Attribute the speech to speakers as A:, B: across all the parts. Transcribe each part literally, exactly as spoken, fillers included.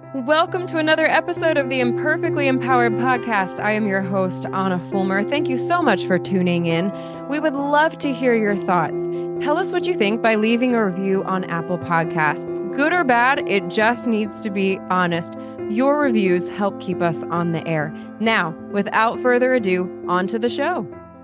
A: Welcome to another episode of the Imperfectly Empowered podcast. I am your host, Anna Fulmer. Thank you so much for tuning in. We would love to hear your thoughts. Tell us what you think by leaving a review on Apple Podcasts. Good or bad, it just needs to be honest. Your reviews help keep us on the air. Now, without further ado, on to the show.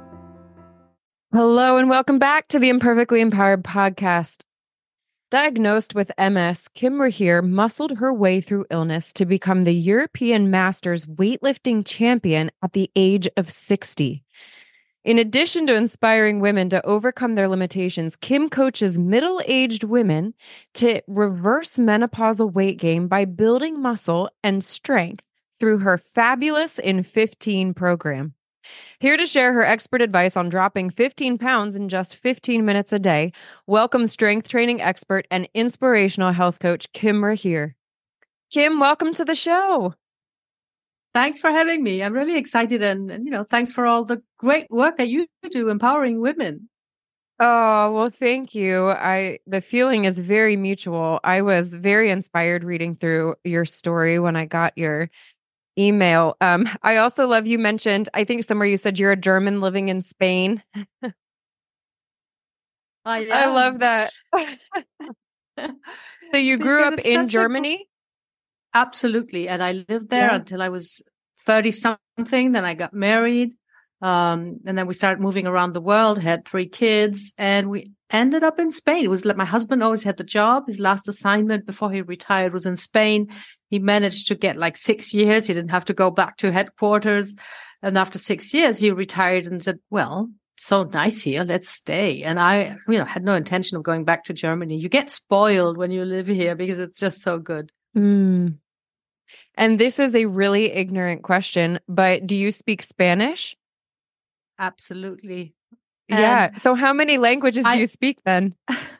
A: Hello and welcome back to the Imperfectly Empowered podcast. Diagnosed with M S, Kim Rahir muscled her way through illness to become the European Masters weightlifting champion at the age of sixty. In addition to inspiring women to overcome their limitations, Kim coaches middle-aged women to reverse menopausal weight gain by building muscle and strength through her Fabulous in fifteen program. Here to share her expert advice on dropping fifteen pounds in just fifteen minutes a day, welcome strength training expert and inspirational health coach, Kim Rahir. Kim, welcome to the show.
B: Thanks for having me. I'm really excited and, and, you know, thanks for all the great work that you do empowering women.
A: Oh, well, thank you. I the feeling is very mutual. I was very inspired reading through your story when I got your email. Um, I also love you mentioned, I think somewhere you said you're a German living in Spain.
B: I,
A: I love that. So you grew up in Germany?
B: A... Absolutely. And I lived there yeah. until I was thirty something. Then I got married. Um, and then we started moving around the world, had three kids, and we ended up in Spain. It was like my husband always had the job. His last assignment before he retired was in Spain. He managed to get like six years. He didn't have to go back to headquarters. And after six years, he retired and said, well, so nice here. Let's stay. And I, you know, had no intention of going back to Germany. You get spoiled when you live here because it's just so good.
A: Mm. And this is a really ignorant question, but do you speak Spanish?
B: Absolutely.
A: Yeah.
B: And
A: so how many languages I, do you speak then?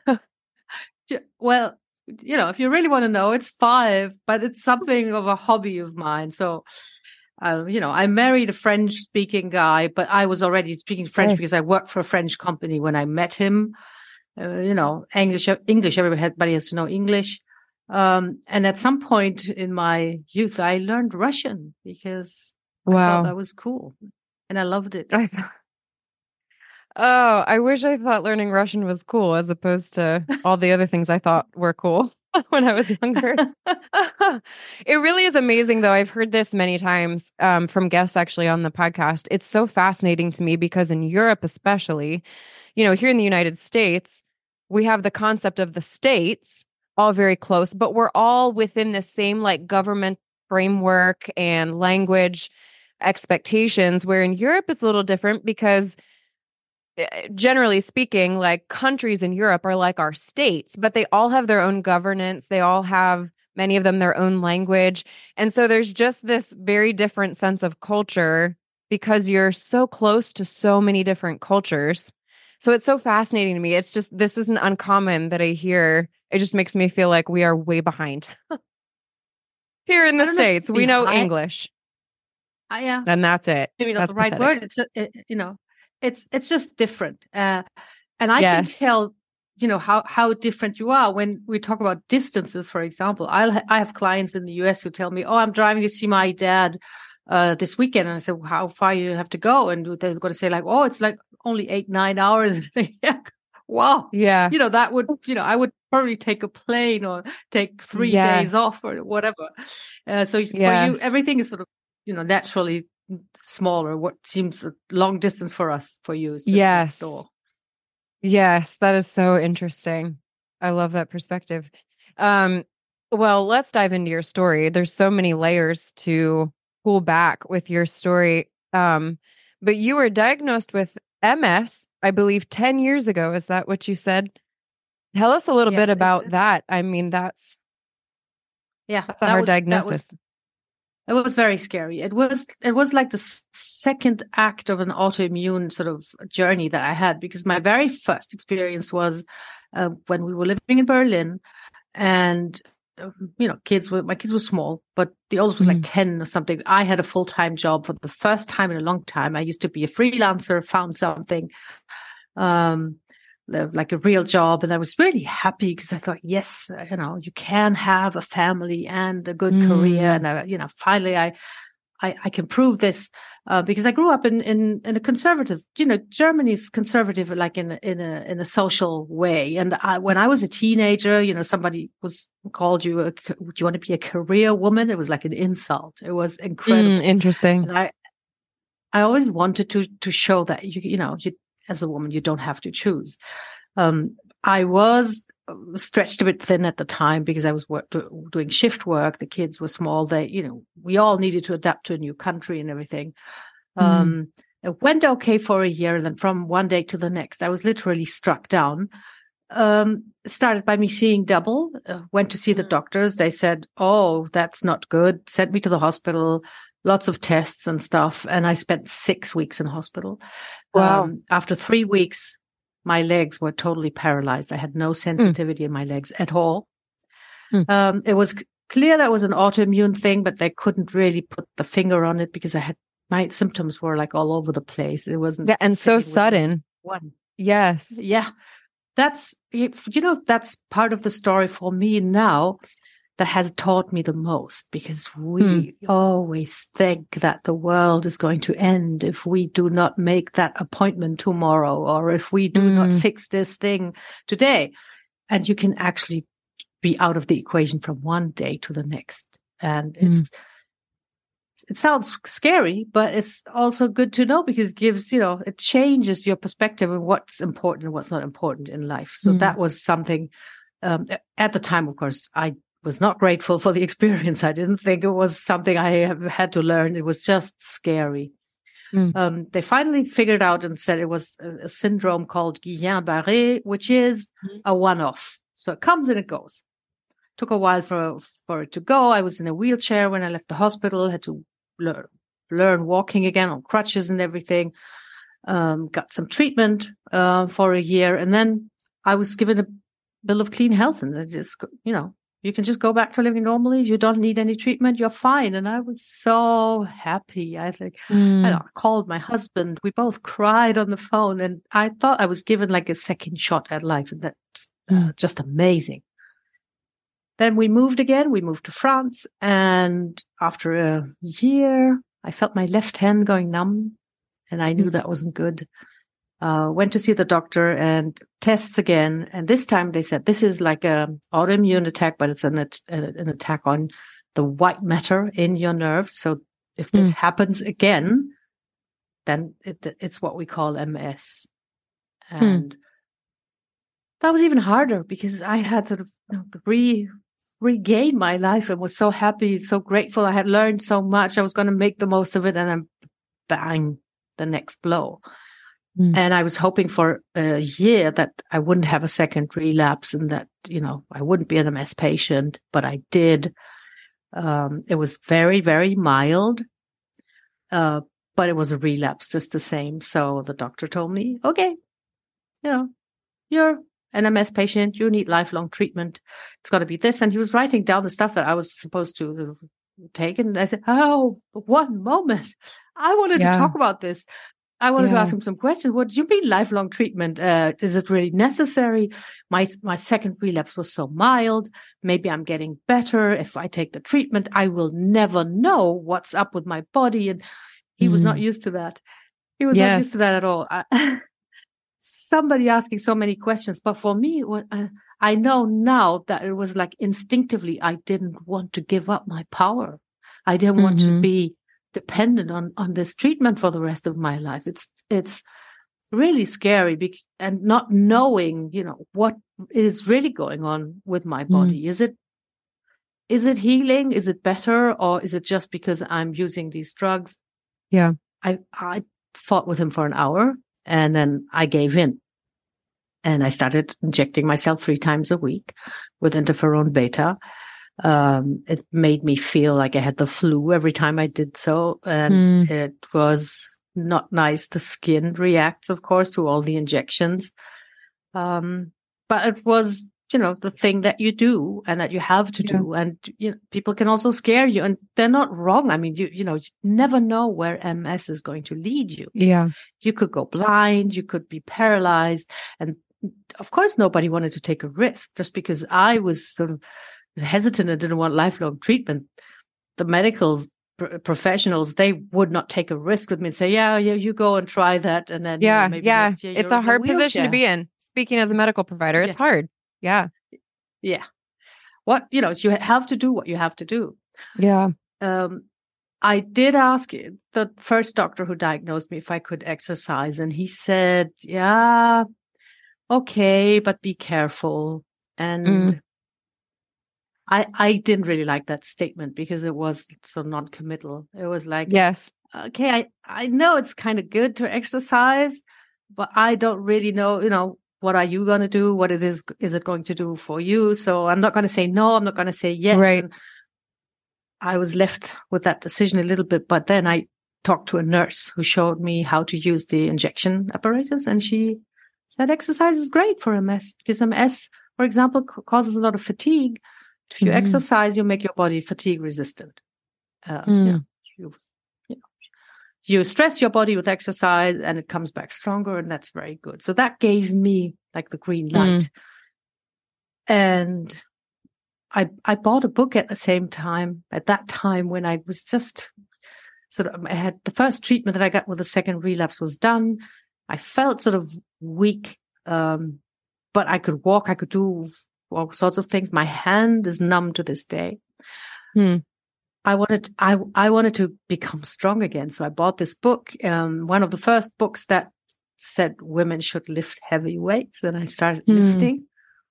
B: Well, you know, if you really want to know, it's five, but it's something of a hobby of mine. So, uh, you know, I married a French speaking guy, but I was already speaking French okay. because I worked for a French company when I met him. Uh, you know, English, English, everybody has to know English. Um, and at some point in my youth, I learned Russian because wow. I thought that was cool. And I loved it.
A: I thought, oh, I wish I thought learning Russian was cool as opposed to all the other things I thought were cool when I was younger. It really is amazing, though. I've heard this many times um, from guests actually on the podcast. It's so fascinating to me because in Europe, especially, you know, here in the United States, we have the concept of the states all very close, but we're all within the same like government framework and language expectations, where in Europe it's a little different because generally speaking, like countries in Europe are like our states, but they all have their own governance. They all have, many of them, their own language. And so there's just this very different sense of culture because you're so close to so many different cultures. So it's so fascinating to me. It's just, this isn't uncommon that I hear. It just makes me feel like we are way behind. Here in the States, know we know high. English.
B: Uh, yeah.
A: And that's it.
B: Maybe not
A: that's
B: the right
A: pathetic.
B: word. It's, it, you know, it's, it's just different. Uh, and I
A: yes.
B: can tell, you know, how, how different you are when we talk about distances, for example. I'll, ha- I have clients in the U S who tell me, oh, I'm driving to see my dad, uh, this weekend. And I said, well, how far you have to go? And they're going to say like, oh, it's like only eight, nine hours. yeah. Wow.
A: Yeah.
B: You know, that would, you know, I would probably take a plane or take three
A: yes.
B: days off or whatever. Uh, so yes. for you, everything is sort of, you know, naturally smaller. What seems a long distance for us, for you, is just
A: yes.
B: next door.
A: Yes, that is so interesting. I love that perspective. Um, well, let's dive into your story. There's so many layers to pull back with your story. Um, but you were diagnosed with M S, I believe, ten years ago. Is that what you said? Tell us a little yes, bit about it's, it's, that. I mean, that's
B: yeah,
A: that's a hard was, diagnosis.
B: It was very scary. It was it was like the second act of an autoimmune sort of journey that I had, because my very first experience was uh, when we were living in Berlin, and uh, you know, kids were my kids were small, but the oldest was mm. like ten or something. I had a full time job for the first time in a long time. I used to be a freelancer, found something, um, like a real job. And I was really happy because I thought, yes, you know, you can have a family and a good mm. career. And, I, you know, finally I, I, I can prove this, uh, because I grew up in, in, in a conservative, you know, Germany's conservative, like in, in a, in a social way. And I, when I was a teenager, you know, somebody was called you, a, do you want to be a career woman? It was like an insult. It was incredible.
A: Mm, interesting.
B: And I, I always wanted to, to show that you, you know, you, as a woman, you don't have to choose. Um, I was stretched a bit thin at the time because I was work, do, doing shift work. The kids were small. They, you know, we all needed to adapt to a new country and everything. Mm. Um, it went okay for a year. And then from one day to the next, I was literally struck down. Um, started by me seeing double, uh, went to see the doctors. They said, oh, that's not good. Sent me to the hospital, lots of tests and stuff. And I spent six weeks in hospital.
A: Wow.
B: Um, after three weeks, my legs were totally paralyzed. I had no sensitivity mm. in my legs at all. Mm. Um, it was c- clear that was an autoimmune thing, but they couldn't really put the finger on it because I had, my symptoms were like all over the place. It wasn't.
A: Yeah. And so sudden.
B: One.
A: Yes.
B: Yeah. That's, you know, that's part of the story for me now that has taught me the most, because we mm. always think that the world is going to end if we do not make that appointment tomorrow, or if we do mm. not fix this thing today. And you can actually be out of the equation from one day to the next. And it's, mm. it sounds scary, but it's also good to know because it gives, you know, it changes your perspective of what's important and what's not important in life. So mm. that was something, um, at the time, of course, I was not grateful for the experience. I didn't think it was something I have had to learn. It was just scary. Mm. Um, they finally figured out and said it was a, a syndrome called Guillain-Barré, which is mm. a one-off. So it comes and it goes. Took a while for for it to go. I was in a wheelchair when I left the hospital, had to learn, learn walking again on crutches and everything. Um, got some treatment uh, for a year. And then I was given a bill of clean health. And I just, you know, you can just go back to living normally. You don't need any treatment. You're fine. And I was so happy. I think mm. I, know, I called my husband. We both cried on the phone. And I thought I was given like a second shot at life. And that's uh, mm. just amazing. Then we moved again. We moved to France. And after a year, I felt my left hand going numb. And I knew mm. that wasn't good. Uh, went to see the doctor and tests again. And this time they said, this is like an autoimmune attack, but it's an, an attack on the white matter in your nerves. So if this mm. happens again, then it, it's what we call M S. And mm. that was even harder because I had sort of you know, re, regained my life and was so happy, so grateful. I had learned so much. I was going to make the most of it. And then bang, the next blow. Mm. And I was hoping for a year that I wouldn't have a second relapse and that, you know, I wouldn't be an M S patient, but I did. Um, it was very, very mild, uh, but it was a relapse just the same. So the doctor told me, okay, you know, you're an M S patient. You need lifelong treatment. It's got to be this. And he was writing down the stuff that I was supposed to sort of take. And I said, oh, one moment. I wanted yeah. to talk about this. I wanted yeah. to ask him some questions. What do you mean lifelong treatment? Uh, is it really necessary? My my second relapse was so mild. Maybe I'm getting better. If I take the treatment, I will never know what's up with my body. And he mm. was not used to that. He was yes. not used to that at all. I, somebody asking so many questions. But for me, what, uh, I know now that it was like instinctively, I didn't want to give up my power. I didn't mm-hmm. want to be dependent on, on this treatment for the rest of my life. It's, it's really scary be- and not knowing, you know, what is really going on with my body. Mm. Is it, is it healing? Is it better? Or is it just because I'm using these drugs?
A: Yeah.
B: I, I fought with him for an hour and then I gave in and I started injecting myself three times a week with interferon beta. Um, it made me feel like I had the flu every time I did so. And mm. it was not nice. The skin reacts, of course, to all the injections. Um, but it was, you know, the thing that you do and that you have to yeah. do. And, you know, people can also scare you and they're not wrong. I mean, you, you know, you never know where M S is going to lead you.
A: Yeah.
B: You could go blind. You could be paralyzed. And of course, nobody wanted to take a risk just because I was sort of hesitant and didn't want lifelong treatment. The medical pr- professionals, they would not take a risk with me and say, yeah, yeah, you go and try that. And then,
A: Yeah.
B: you know, maybe
A: Yeah.
B: next year
A: It's
B: you're
A: a
B: in
A: hard position to
B: wheelchair.
A: be in. Speaking as a medical provider, it's
B: Yeah.
A: hard. Yeah.
B: Yeah. What, you know, you have to do what you have to do.
A: Yeah.
B: Um, I did ask the first doctor who diagnosed me if I could exercise, and he said, yeah, okay, but be careful. And
A: Mm.
B: I, I didn't really like that statement because it was so non-committal. It was like,
A: Yes.
B: okay, I, I know it's kind of good to exercise, but I don't really know, you know, what are you going to do? What it is, is it going to do for you? So I'm not going to say no. I'm not going to say yes.
A: Right.
B: And I was left with that decision a little bit, but then I talked to a nurse who showed me how to use the injection apparatus, and she said exercise is great for M S because M S, for example, c- causes a lot of fatigue. If you
A: Mhm.
B: exercise, you make your body fatigue resistant. Uh,
A: Mm.
B: you know, you, you know, you stress your body with exercise, and it comes back stronger, and that's very good. So that gave me like the green light,
A: Mm.
B: and I I bought a book at the same time. At that time, when I was just sort of, I had the first treatment that I got with the second relapse was done. I felt sort of weak, um, but I could walk. I could do all sorts of things. My hand is numb to this day.
A: Hmm.
B: I wanted, I, I wanted to become strong again. So I bought this book, um, one of the first books that said women should lift heavy weights. And I started
A: Hmm.
B: lifting,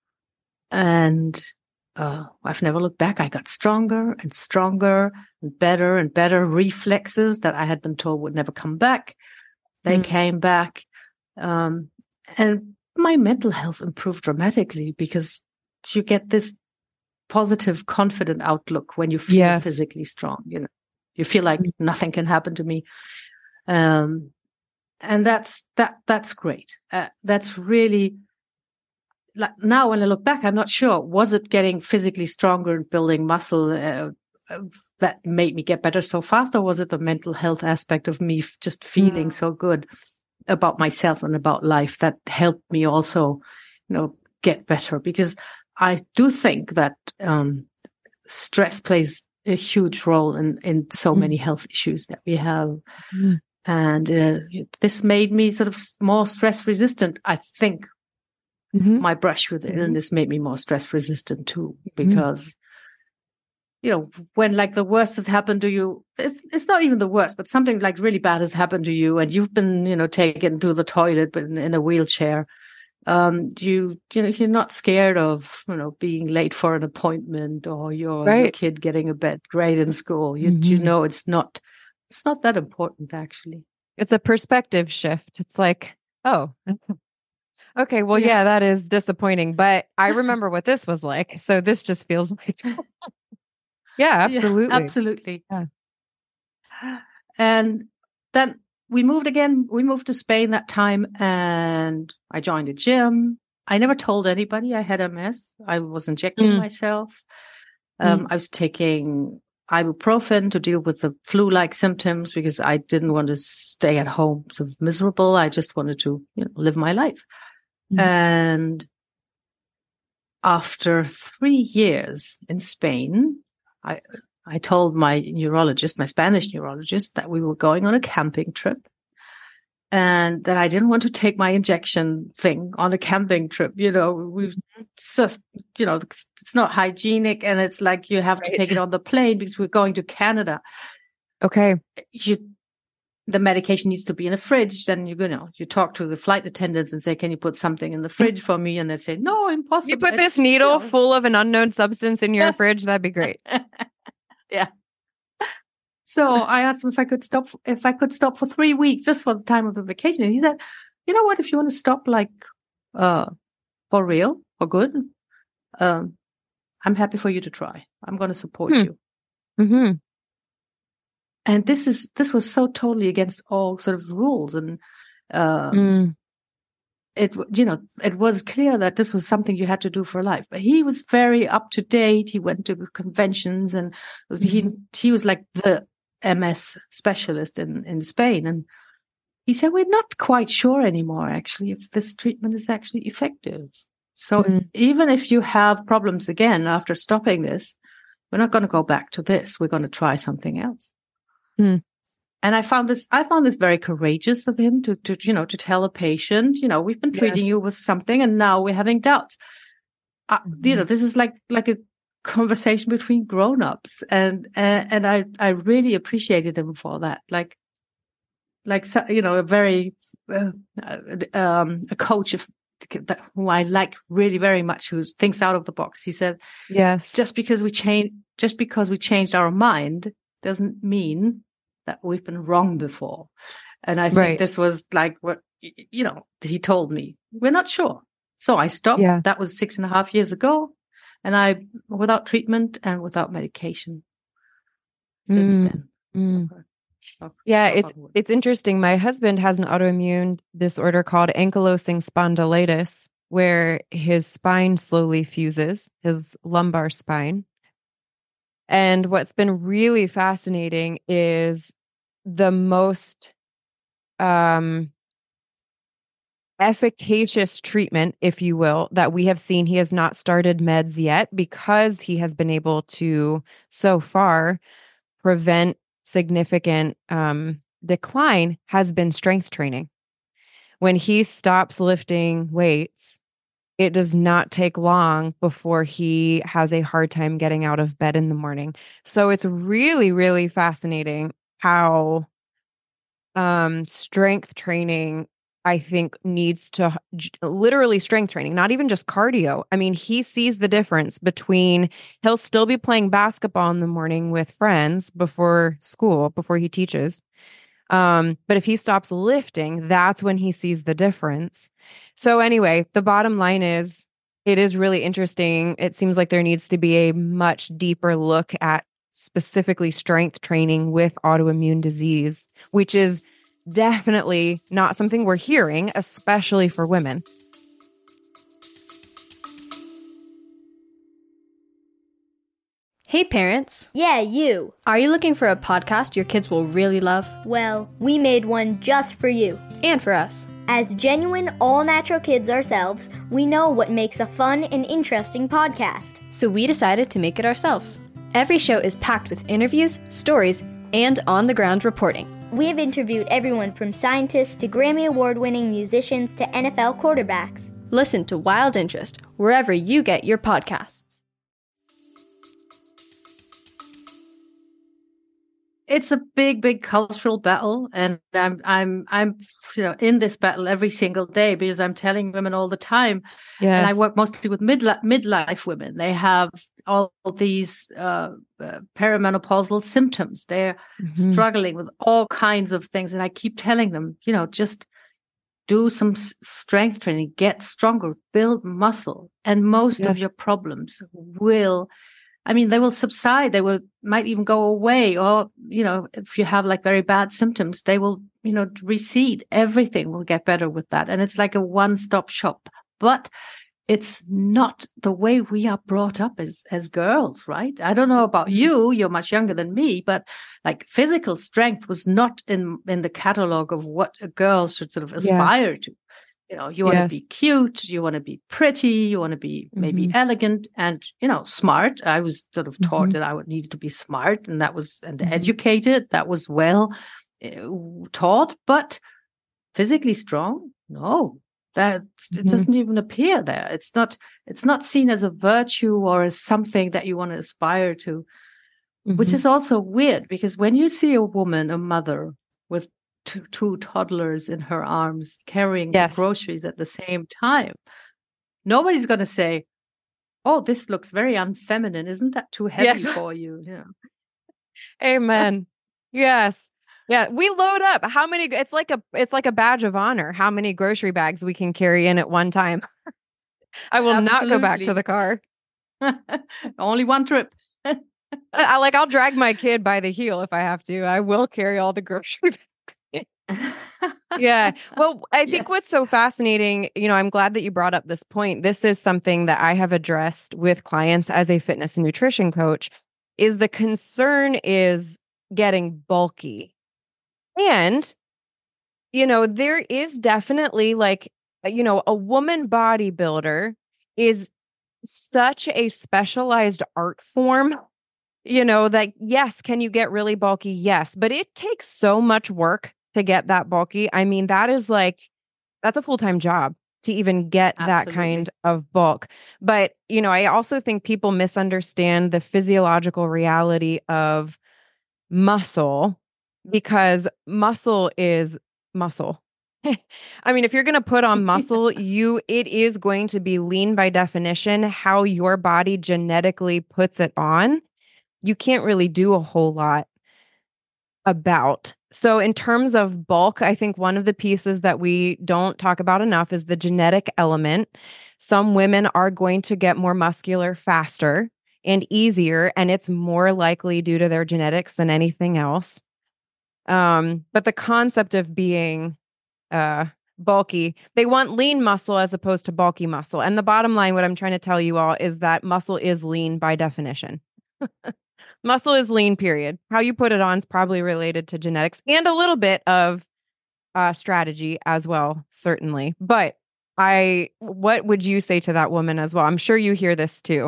B: and uh, I've never looked back. I got stronger and stronger and better and better. Reflexes that I had been told would never come back, they
A: Hmm.
B: came back. Um, and my mental health improved dramatically because you get this positive, confident outlook when you feel
A: Yes.
B: physically strong. You know, you feel like
A: Mm.
B: nothing can happen to me. Um, and that's, that, that's great. Uh, that's really, like, now when I look back, I'm not sure, was it getting physically stronger and building muscle uh, uh, that made me get better so fast, or was it the mental health aspect of me f- just feeling
A: Mm.
B: so good about myself and about life that helped me also, you know, get better? Because I do think that um, stress plays a huge role in, in so
A: Mm.
B: many health issues that we have.
A: Mm.
B: And uh, this made me sort of s- more stress resistant. I think
A: Mhm.
B: my brush with
A: Mhm.
B: illness made me more stress resistant too,
A: Mhm.
B: because, you know, when like the worst has happened to you, it's it's not even the worst, but something like really bad has happened to you, and you've been, you know, taken to the toilet, but in, in a wheelchair. Um, you you know, you're not scared of, you know, being late for an appointment, or your your
A: Right.
B: kid getting a bad grade in school. You you
A: Mhm.
B: know, it's not it's not that important actually.
A: It's a perspective shift. It's like, oh, okay, well,
B: Yeah.
A: yeah, that is disappointing, but I remember what this was like. So this just feels like, yeah,
B: Yeah,
A: absolutely.
B: absolutely.
A: Yeah.
B: And then we moved again. We moved to Spain that time, and I joined a gym. I never told anybody I had M S. I was injecting
A: Mm.
B: myself. Um,
A: Mm.
B: I was taking ibuprofen to deal with the flu-like symptoms because I didn't want to stay at home sort of miserable. I just wanted to, you know, live my life.
A: Mm.
B: And after three years in Spain, I I told my neurologist, my Spanish neurologist, that we were going on a camping trip, and that I didn't want to take my injection thing on a camping trip. You know, we it's just, you know, it's, it's not hygienic, and it's like you have to
A: Right.
B: take it on the plane because we're going to Canada.
A: Okay.
B: You, the medication needs to be in a fridge. Then you, you know, you talk to the flight attendants and say, "Can you put something in the fridge for me?" And they say, "No, impossible."
A: You put
B: It's,
A: this needle
B: you know,
A: full of an unknown substance in your fridge, that'd be great.
B: yeah. So I asked him if I could stop, if I could stop for three weeks just for the time of the vacation. And he said, "You know what? If you want to stop, like, uh, for real, for good, um, I'm happy for you to try. I'm going to support
A: Hmm.
B: you."
A: Mm-hmm.
B: And this is this was so totally against all sort of rules, and um,
A: Mm.
B: it you know it was clear that this was something you had to do for life. But he was very up to date. He went to conventions, and was,
A: Mm-hmm.
B: he he was like the M S specialist in in Spain, and he said, we're not quite sure anymore, actually, if this treatment is actually effective. So
A: Mm.
B: even if you have problems again after stopping this, we're not going to go back to this. We're going to try something else.
A: Mm.
B: And I found this, I found this very courageous of him to, to, you know, to tell a patient, you know, we've been treating
A: Yes.
B: you with something and now we're having doubts. Uh,
A: Mm-hmm.
B: You know, this is like, like a conversation between grown-ups. And, uh, and I, I really appreciated him for that. Like, like, you know, a very, uh, um, a coach of, that, who I like really very much, who thinks out of the box. He said,
A: yes,
B: just because we change, just because we changed our mind doesn't mean that we've been wrong before. And I think
A: right.
B: this was like what, you know, he told me, we're not sure. So I stopped.
A: Yeah.
B: That was six and a half years ago. And I, without treatment and without medication since
A: Mm.
B: then.
A: Mm.
B: Okay. Okay.
A: Yeah,
B: Okay.
A: it's it's interesting. My husband has an autoimmune disorder called ankylosing spondylitis, where his spine slowly fuses, his lumbar spine. And what's been really fascinating is the most um, efficacious treatment, if you will, that we have seen. He has not started meds yet because he has been able to, so far, prevent significant um, decline, has been strength training. When he stops lifting weights, it does not take long before he has a hard time getting out of bed in the morning. So it's really, really fascinating how um, strength training, I think, needs to j- literally strength training, not even just cardio. I mean, he sees the difference between he'll still be playing basketball in the morning with friends before school, before he teaches. Um, but if he stops lifting, that's when he sees the difference. So anyway, the bottom line is it is really interesting. It seems like there needs to be a much deeper look at specifically strength training with autoimmune disease, which is definitely not something we're hearing, especially for women.
C: Hey parents,
D: Yeah, you.
C: are you looking for a podcast your kids will really love?
D: Well, we made one just for you.
C: And for us.
D: As genuine, all-natural kids ourselves, we know what makes a fun and interesting podcast.
C: So we decided to make it ourselves. Every show is packed with interviews, stories, and on-the-ground reporting.
D: We have interviewed everyone from scientists to Grammy Award-winning musicians to N F L quarterbacks.
C: Listen to Wild Interest wherever you get your podcasts.
B: It's a big, big cultural battle, and I'm, I'm, I'm, you know, in this battle every single day because I'm telling women all the time.
A: Yes.
B: And I work mostly with midli- midlife women. They have all these uh, uh, perimenopausal symptoms. They're
A: Mhm.
B: struggling with all kinds of things, and I keep telling them, you know, just do some s- strength training, get stronger, build muscle, and most of
A: Yes.
B: your problems will. I mean, they will subside. They will might even go away. Or, you know, if you have like very bad symptoms, they will, you know, recede. Everything will get better with that. And it's like a one-stop shop. But it's not the way we are brought up as, as girls, right? I don't know about you. You're much younger than me, but like physical strength was not in, in the catalog of what a girl should sort of
A: Yeah.
B: aspire to. You know, you want to
A: Yes.
B: be cute, you want to be pretty, you want to be maybe
A: Mhm.
B: elegant and, you know, smart. I was sort of taught
A: Mhm.
B: that I would need to be smart, and that was, and
A: Mhm.
B: educated. That was well uh, taught, but physically strong, no, that it
A: Mhm.
B: doesn't even appear there. It's not, it's not seen as a virtue or as something that you want to aspire to, which
A: Mhm.
B: is also weird because when you see a woman, a mother with two, two toddlers in her arms carrying
A: Yes.
B: groceries at the same time, nobody's going to say, oh, this looks very unfeminine. Isn't that too heavy
A: Yes.
B: for you? You know?
A: Amen. Yes. Yeah, we load up. How many it's like a it's like a badge of honor how many grocery bags we can carry in at one time. I will not go back to
B: Absolutely.
A: the car.
B: Only one trip.
A: I, I like I'll drag my kid by the heel if I have to. I will carry all the grocery bags. Yeah. Well, I think
B: Yes.
A: what's so fascinating, you know, I'm glad that you brought up this point. This is something that I have addressed with clients as a fitness and nutrition coach, is the concern is getting bulky. And you know, there is definitely like, you know, a woman bodybuilder is such a specialized art form, you know, that yes, can you get really bulky? Yes, but it takes so much work to get that bulky. I mean, that is like, that's a full-time job to even get that
B: Absolutely.
A: kind of bulk. But, you know, I also think people misunderstand the physiological reality of muscle because muscle is muscle. I mean, if you're going to put on muscle, you it is going to be lean by definition. How your body genetically puts it on, you can't really do a whole lot about. So in terms of bulk, I think one of the pieces that we don't talk about enough is the genetic element. Some women are going to get more muscular faster and easier, and it's more likely due to their genetics than anything else. Um, but the concept of being uh, bulky, they want lean muscle as opposed to bulky muscle. And the bottom line, what I'm trying to tell you all is that muscle is lean by definition. Muscle is lean, period. How you put it on is probably related to genetics and a little bit of uh, strategy as well, certainly. But I, what would you say to that woman as well? I'm sure you hear this too.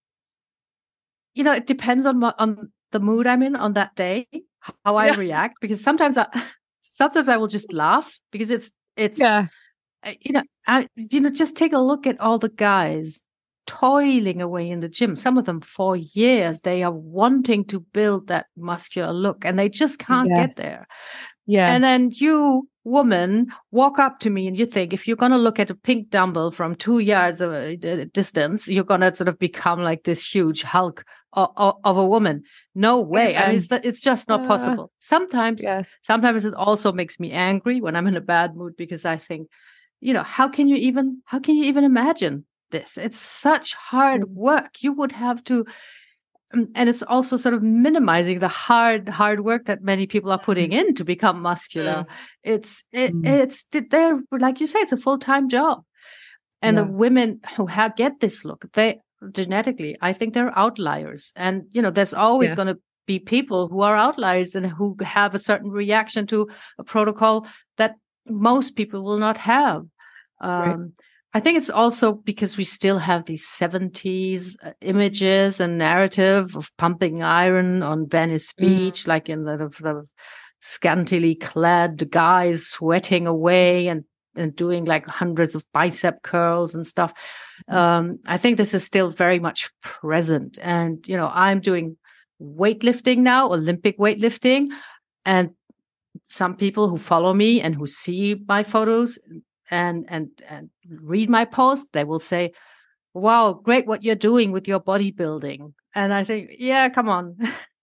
B: You know, it depends on what, on the mood I'm in on that day, how I
A: Yeah.
B: react, because sometimes I, sometimes I will just laugh because it's, it's,
A: Yeah.
B: uh, you know, I, you know, just take a look at all the guys toiling away in the gym. Some of them for years, they are wanting to build that muscular look and they just can't
A: Yes.
B: get there.
A: Yeah.
B: And then you, woman, walk up to me and you think if you're going to look at a pink dumbbell from two yards of a distance, you're going to sort of become like this huge hulk of, of, of a woman. No way. I mean, it's, it's just not
A: Uh,
B: possible. Sometimes,
A: yes.
B: sometimes it also makes me angry when I'm in a bad mood because I think, you know, how can you even, how can you even imagine this? It's such hard work. You would have to, and it's also sort of minimizing the hard, hard work that many people are putting in to become muscular.
A: Mm.
B: It's, it,
A: Mm.
B: it's, they're, like you say, it's a full-time job. And
A: Yeah.
B: the women who have, get this look, they genetically, I think they're outliers. And, you know, there's always
A: Yes.
B: going to be people who are outliers and who have a certain reaction to a protocol that most people will not have. Um,
A: Right.
B: I think it's also because we still have these seventies uh, images and narrative of pumping iron on Venice Beach, like in the, the scantily clad guys sweating away and, and doing like hundreds of bicep curls and stuff. Um, I think this is still very much present. And, you know, I'm doing weightlifting now, Olympic weightlifting, and some people who follow me and who see my photos and and and read my post, they will say, wow, great what you're doing with your bodybuilding. And I think, yeah, come on.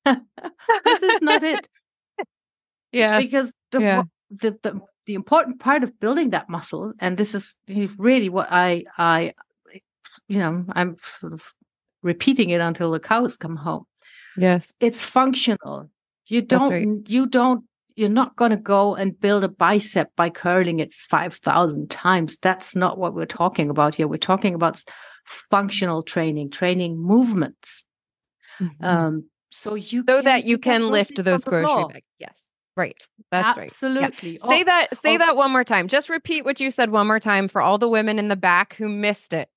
B: This is not it.
A: Yes.
B: Because the,
A: Yeah.
B: the the the important part of building that muscle, and this is really what I I you know, I'm sort of repeating it until the cows come home.
A: Yes.
B: It's functional. You
A: That's
B: don't
A: right.
B: you don't You're not going to go and build a bicep by curling it five thousand times. That's not what we're talking about here. We're talking about functional training, training movements.
A: Mhm.
B: Um, so you
A: So
B: can
A: that you
B: pick up
A: can
B: those
A: lift
B: things
A: those
B: from the
A: grocery
B: floor.
A: bags. Yes. Right. That's right. Yeah.
B: Absolutely.
A: Say
B: Oh,
A: that, say
B: oh.
A: that one more time. Just repeat what you said one more time for all the women in the back who missed it.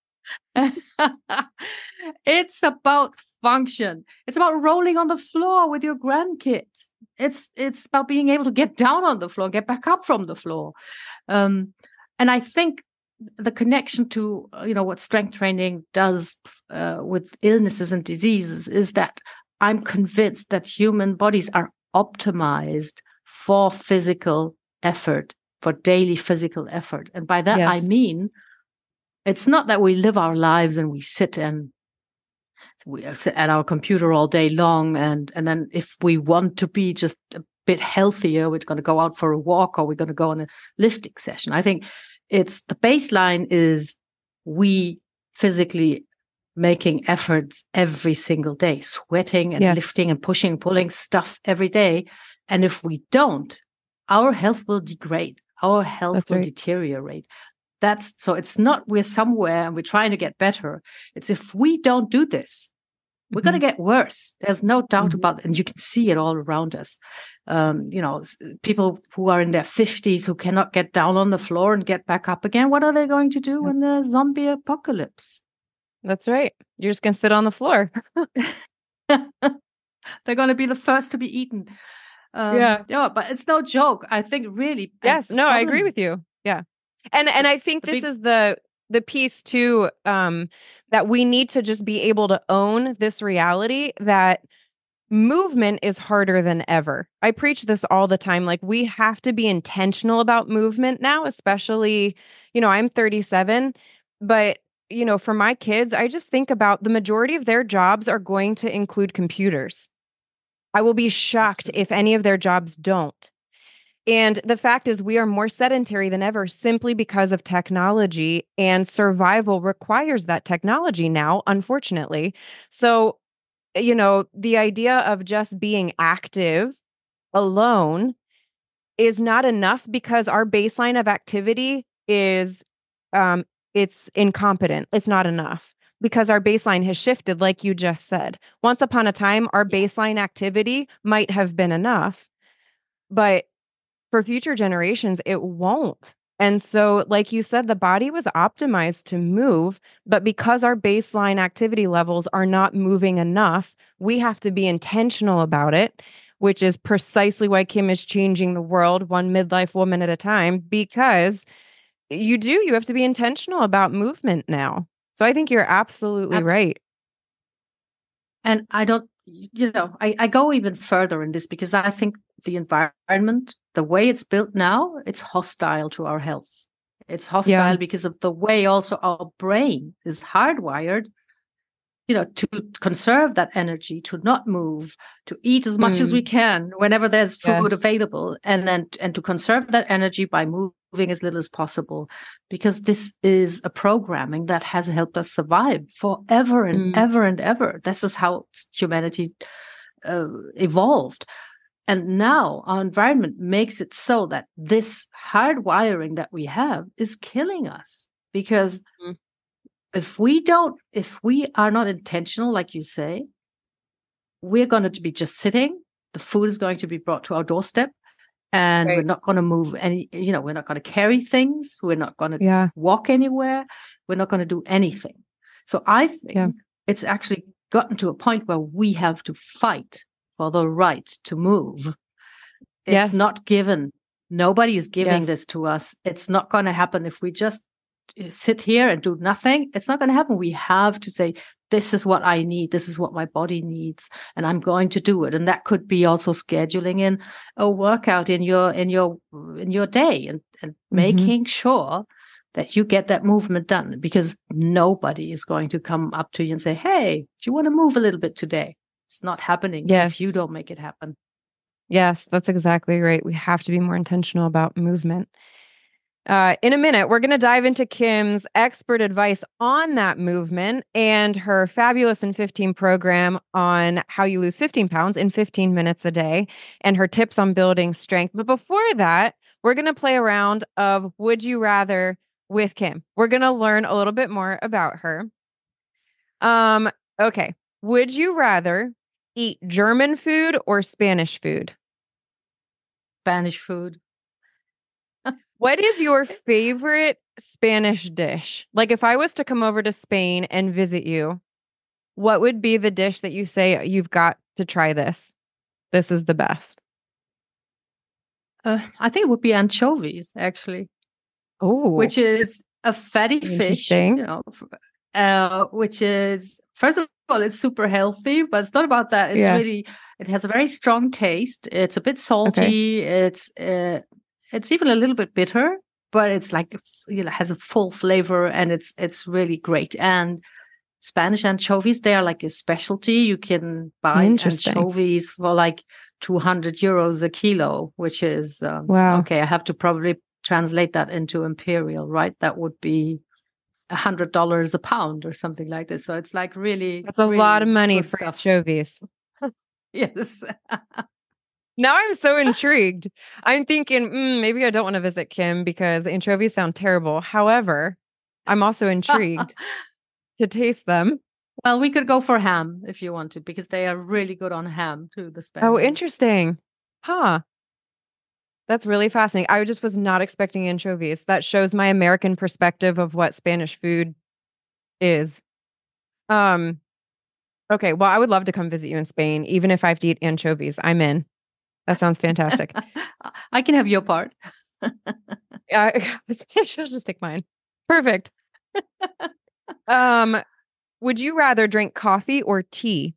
B: It's about function. It's about rolling on the floor with your grandkids. It's it's about being able to get down on the floor, get back up from the floor. Um, and I think the connection to, you know, what strength training does uh, with illnesses and diseases is that I'm convinced that human bodies are optimized for physical effort, for daily physical effort. And by that, I
A: Yes.
B: mean, it's not that we live our lives and we sit and we sit at our computer all day long. And, and then if we want to be just a bit healthier, we're going to go out for a walk or we're going to go on a lifting session. I think it's the baseline is we physically making efforts every single day, sweating and
A: Yes.
B: lifting and pushing, pulling stuff every day. And if we don't, our health will degrade. Our health
A: That's
B: will
A: right.
B: deteriorate. That's so it's not we're somewhere and we're trying to get better. It's if we don't do this, we're going to get worse. There's no doubt
A: Mhm.
B: about it. And you can see it all around us. Um, you know, s- people who are in their fifties who cannot get down on the floor and get back up again. What are they going to do
A: Yep.
B: when the zombie apocalypse?
A: That's right. You're just going to sit on the floor.
B: They're going to be the first to be eaten. Um,
A: Yeah.
B: yeah, but it's no joke. I think really. and
A: Yes.
B: the
A: No, I agree
B: problem-
A: with you. Yeah. And and I think
B: the
A: this
B: big-
A: is the the piece too, um, that we need to just be able to own this reality that movement is harder than ever. I preach this all the time. Like, we have to be intentional about movement now, especially, you know, I'm thirty-seven, but you know, for my kids, I just think about the majority of their jobs are going to include computers. I will be shocked if any of their jobs don't. And the fact is, we are more sedentary than ever simply because of technology, and survival requires that technology now, unfortunately. So, you know, the idea of just being active alone is not enough because our baseline of activity is um it's incompetent. It's not enough because our baseline has shifted, like you just said. Once upon a time, our
B: Yes.
A: baseline activity might have been enough, but for future generations, it won't. And so, like you said, the body was optimized to move, but because our baseline activity levels are not moving enough, we have to be intentional about it, which is precisely why Kim is changing the world one midlife woman at a time, because you do, you have to be intentional about movement now. So I think you're absolutely
B: Ab-
A: right.
B: And I don't, you know, I, I go even further in this because I think the environment, the way it's built now, it's hostile to our health. It's hostile
A: Yeah.
B: because of the way also our brain is hardwired, you know, to conserve that energy, to not move, to eat as much as we
A: Mm.
B: can whenever there's food
A: Yes.
B: available, and then and to conserve that energy by moving as little as possible, because this is a programming that has helped us survive forever and
A: Mm.
B: ever and ever. This is how humanity uh, evolved. And now our environment makes it so that this hard wiring that we have is killing us, because
A: Mm.
B: if we don't, if we are not intentional, like you say, we're going to be just sitting. The food is going to be brought to our doorstep, and we're
A: Right.
B: not going to move any, you know, we're not going to carry things. We're not going to
A: Yeah.
B: walk anywhere. We're not going to do anything. So I think
A: Yeah.
B: it's actually gotten to a point where we have to fight for the right to move. It's
A: Yes.
B: not given. Nobody is giving
A: Yes.
B: this to us. It's not going to happen if we just sit here and do nothing. It's not going to happen. We have to say, this is what I need. This is what my body needs, and I'm going to do it. And that could be also scheduling in a workout in your in your in your day, and, and
A: Mhm.
B: making sure that you get that movement done, because nobody is going to come up to you and say, hey, do you want to move a little bit today? It's not happening if you
A: Yes.
B: don't make it happen.
A: Yes, that's exactly right. We have to be more intentional about movement. Uh, in a minute, we're going to dive into Kim's expert advice on that movement and her Fabulous in fifteen program on how you lose fifteen pounds in fifteen minutes a day, and her tips on building strength. But before that, we're going to play a round of Would You Rather with Kim. We're going to learn a little bit more about her. Um, okay. Would you rather eat German food or Spanish food?
B: Spanish food.
A: What is your favorite Spanish dish? Like, if I was to come over to Spain and visit you, what would be the dish that you say you've got to try this? This is the best.
B: Uh, I think it would be anchovies, actually,
A: Oh,
B: which is a fatty fish,
A: interesting.
B: you know, f- uh, which is, first of all, it's super healthy, but it's not about that. It's
A: Yeah.
B: really, it has a very strong taste. It's a bit salty. It's, uh, it's even a little bit bitter, but it's like, you know, has a full flavor, and it's, it's really great. And Spanish anchovies, they are like a specialty. You can buy
A: Interesting.
B: anchovies for like two hundred euros a kilo, which is, um,
A: Wow.
B: okay, I have to probably translate that into imperial, right? That would be a hundred dollars a pound or something like this. So it's like really,
A: That's a
B: really
A: lot of money
B: good
A: for
B: stuff.
A: anchovies.
B: Yes.
A: Now I'm so intrigued. I'm thinking, mm, maybe I don't want to visit Kim because anchovies sound terrible. However, I'm also intrigued to taste them.
B: Well, we could go for ham if you wanted, because they are really good on ham too, the
A: Oh,
B: Spaniards.
A: interesting. Huh. That's really fascinating. I just was not expecting anchovies. That shows my American perspective of what Spanish food is. Um, okay, well, I would love to come visit you in Spain, even if I have to eat anchovies. I'm in. That sounds fantastic.
B: I can have your part.
A: I, she'll just take mine. Perfect. Um, would you rather drink coffee or tea?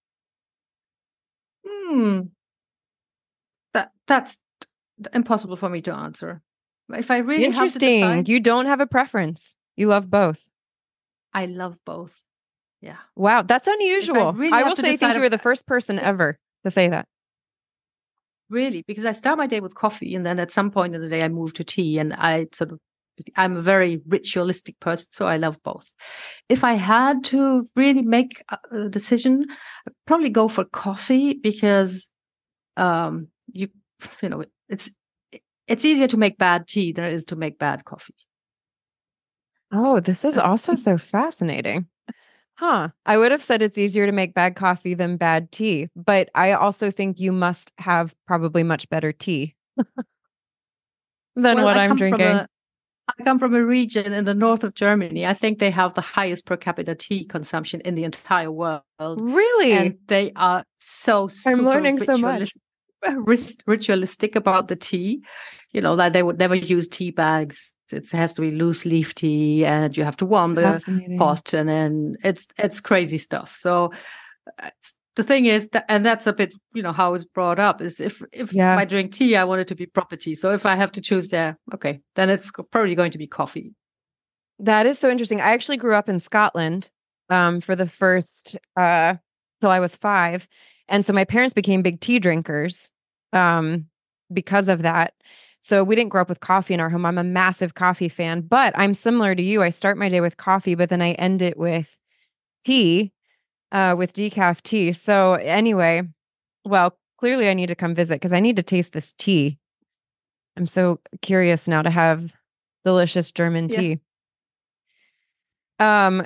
B: Hmm. That that's impossible for me to answer. If I really have to
A: Interesting.
B: decide,
A: You don't have a preference. You love both.
B: I love both. Yeah.
A: Wow, that's unusual.
B: really
A: I
B: have
A: will
B: to
A: say, I think
B: decide
A: you were
B: if-
A: the first person
B: it's-
A: ever to say that.
B: Really, because I start my day with coffee, and then at some point in the day I move to tea, and I sort of I'm a very ritualistic person, so I love both. If I had to really make a decision, I'd probably go for coffee, because um you you know it's it's easier to make bad tea than it is to make bad coffee.
A: Oh, this is also so fascinating. Huh. I would have said it's easier to make bad coffee than bad tea, but I also think you must have probably much better tea than
B: Well,
A: what
B: I
A: I'm
B: come
A: drinking.
B: from a I come from a region in the north of Germany. I think they have the highest per capita tea consumption in the entire world.
A: Really?
B: And they are so
A: I'm
B: super
A: learning so much.
B: ritualis- ritualistic about the tea. You know, that they would never use tea bags. It has to be loose leaf tea, and you have to warm the
A: Fascinating.
B: pot, and then it's it's crazy stuff. So uh, the thing is that, and that's a bit, you know, how I was brought up, is if if
A: Yeah.
B: I drink tea, I want it to be proper tea. So if I have to choose there, okay, then it's probably going to be coffee.
A: That is so interesting. I actually grew up in Scotland um, for the first uh, till I was five. And so my parents became big tea drinkers um, because of that. So we didn't grow up with coffee in our home. I'm a massive coffee fan, but I'm similar to you. I start my day with coffee, but then I end it with tea, uh, with decaf tea. So anyway, well, clearly I need to come visit because I need to taste this tea. I'm so curious now to have delicious German
B: Yes.
A: tea. Um,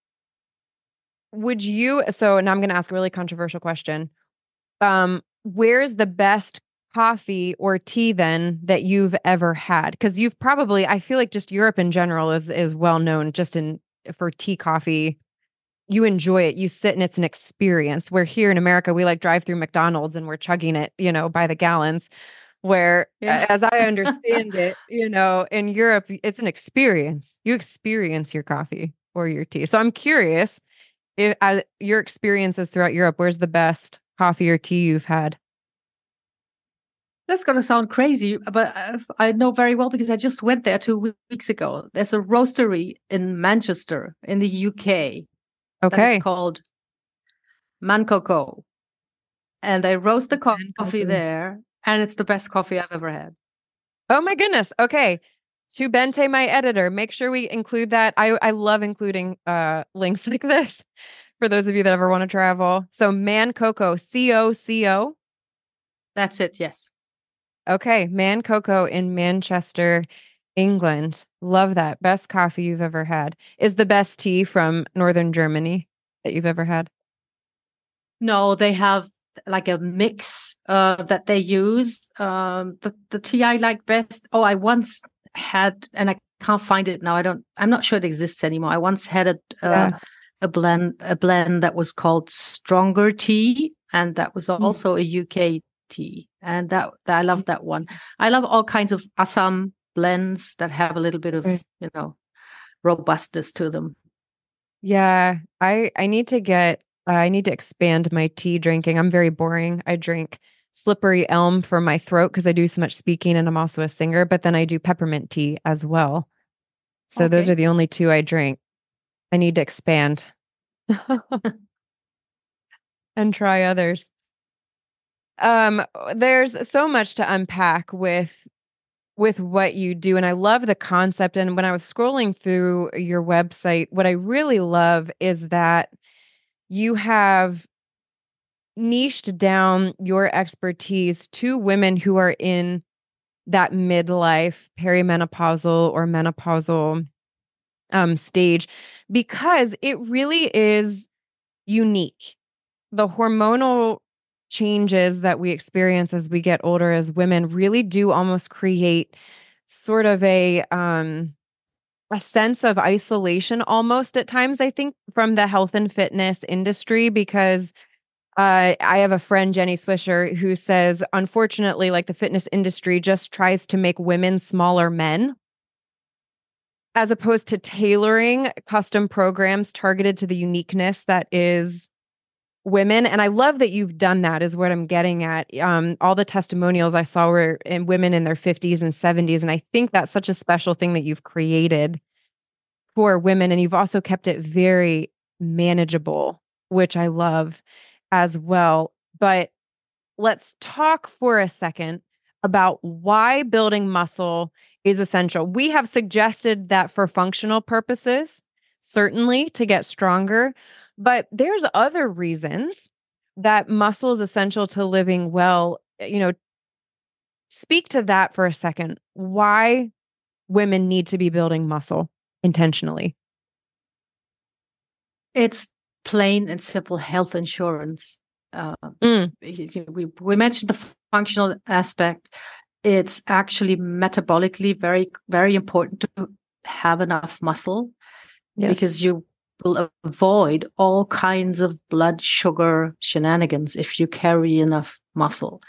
A: would you, so now I'm going to ask a really controversial question. Um, where's the best coffee or tea then that you've ever had? Because you've probably, I feel like just Europe in general is is well known just in for tea coffee. You enjoy it. You sit and it's an experience. Where here in America, we like drive through McDonald's and we're chugging it, you know, by the gallons. Where,
B: Yeah.
A: as I understand it, you know, in Europe, it's an experience. You experience your coffee or your tea. So I'm curious, if, uh, your experiences throughout Europe, where's the best coffee or tea you've had?
B: That's going to sound crazy, but I, I know very well because I just went there two weeks ago. There's a roastery in Manchester in the U K that
A: Okay.
B: is called Mancoco. And they roast the co- coffee
A: Mancoco.
B: there, and it's the best coffee I've ever had.
A: Oh my goodness. Okay. To Bente, my editor, make sure we include that. I, I love including uh, links like this for those of you that ever want to travel. So Man Coco, C O C O.
B: That's it, yes.
A: Okay. Man Coco in Manchester, England. Love that. Best coffee you've ever had. Is the best tea from Northern Germany that you've ever had?
B: No, they have like a mix uh, that they use. Um, the, the tea I like best. Oh, I once had, and I can't find it now. I don't, I'm not sure it exists anymore. I once had a, uh,
A: Yeah.
B: a blend, a blend that was called Stronger Tea. And that was also a U K tea. And that, that I love that one. I love all kinds of Assam blends that have a little bit of,
A: Right.
B: you know, robustness to them.
A: Yeah. I, I need to get, uh, I need to expand my tea drinking. I'm very boring. I drink Slippery Elm for my throat because I do so much speaking and I'm also a singer, but then I do peppermint tea as well. So those
B: Okay.
A: are the only two I drink. I need to expand and try others. Um, there's so much to unpack with with what you do, and I love the concept. And when I was scrolling through your website, what I really love is that you have niched down your expertise to women who are in that midlife, perimenopausal or menopausal um, stage, because it really is unique. The hormonal changes that we experience as we get older as women really do almost create sort of a um a sense of isolation almost at times, I think, from the health and fitness industry, because uh, I have a friend, Jenny Swisher, who says, unfortunately, like the fitness industry just tries to make women smaller men, as opposed to tailoring custom programs targeted to the uniqueness that is women. And I love that you've done that, is what I'm getting at. Um, all the testimonials I saw were in women in their fifties and seventies. And I think that's such a special thing that you've created for women. And you've also kept it very manageable, which I love as well. But let's talk for a second about why building muscle is essential. We have suggested that for functional purposes, certainly to get stronger, but there's other reasons that muscle is essential to living well. You know, speak to that for a second. Why women need to be building muscle intentionally.
B: It's plain and simple health insurance. Uh,
A: Mm.
B: we, we mentioned the functional aspect. It's actually metabolically very, very important to have enough muscle,
A: Yes.
B: because you will avoid all kinds of blood sugar shenanigans if you carry enough muscle.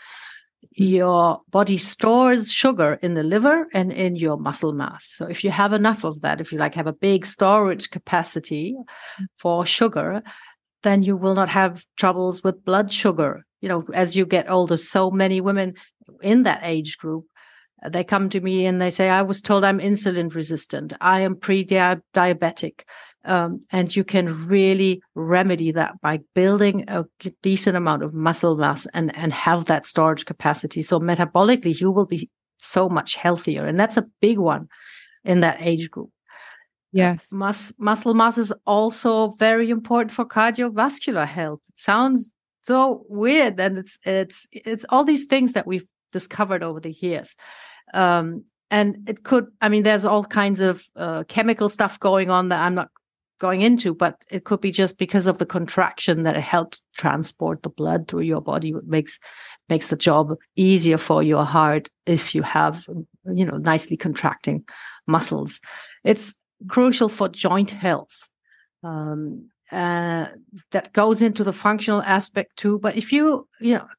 B: Your body stores sugar in the liver and in your muscle mass. So if you have enough of that, if you like have a big storage capacity for sugar, then you will not have troubles with blood sugar. You know, as you get older, so many women in that age group, they come to me and they say, I was told I'm insulin resistant. I am pre-diabetic. Um, and you can really remedy that by building a decent amount of muscle mass and, and have that storage capacity. So metabolically, you will be so much healthier. And that's a big one in that age group.
A: Yes.
B: Uh, mus- muscle mass is also very important for cardiovascular health. It sounds so weird. And it's, it's, it's all these things that we've discovered over the years. Um, and it could, I mean, there's all kinds of uh, chemical stuff going on that I'm not going into, but it could be just because of the contraction that it helps transport the blood through your body. It makes makes the job easier for your heart if you have, you know, nicely contracting muscles. It's crucial for joint health. Um, uh, that goes into the functional aspect too. But if you, you know,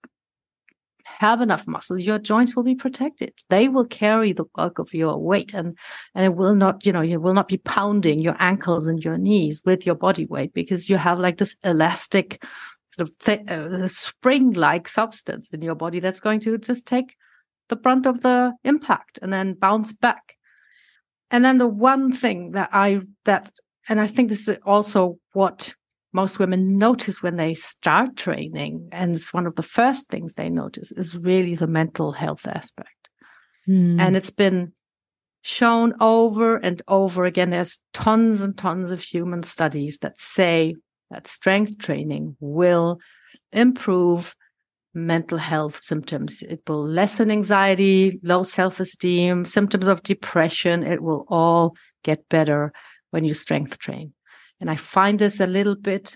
B: have enough muscle, your joints will be protected. They will carry the bulk of your weight, and and it will not, you know, you will not be pounding your ankles and your knees with your body weight, because you have like this elastic sort of th- uh, spring-like substance in your body that's going to just take the brunt of the impact and then bounce back. And then the one thing that I that and I think this is also what most women notice when they start training, and it's one of the first things they notice, is really the mental health aspect. Mm. And it's been shown over and over again. There's tons and tons of human studies that say that strength training will improve mental health symptoms. It will lessen anxiety, low self-esteem, symptoms of depression. It will all get better when you strength train. And I find this a little bit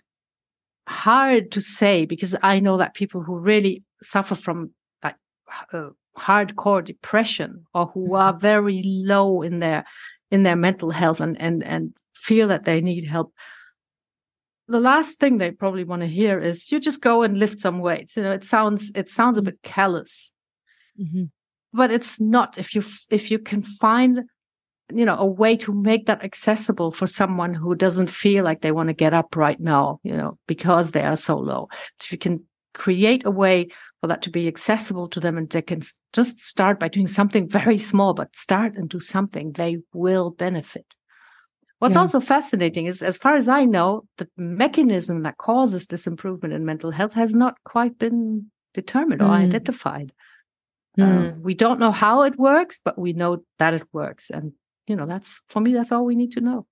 B: hard to say, because I know that people who really suffer from like uh, hardcore depression, or who are very low in their in their mental health and and and feel that they need help, the last thing they probably want to hear is, you just go and lift some weights. You know, it sounds it sounds a bit callous, mm-hmm. but it's not. If you if you can find, you know, a way to make that accessible for someone who doesn't feel like they want to get up right now, you know, because they are so low. If you can create a way for that to be accessible to them, and they can just start by doing something very small, but start and do something, they will benefit. What's yeah. also fascinating is, as far as I know, the mechanism that causes this improvement in mental health has not quite been determined mm. or identified. Mm. Um, we don't know how it works, but we know that it works. And you know, that's, for me, that's all we need to know.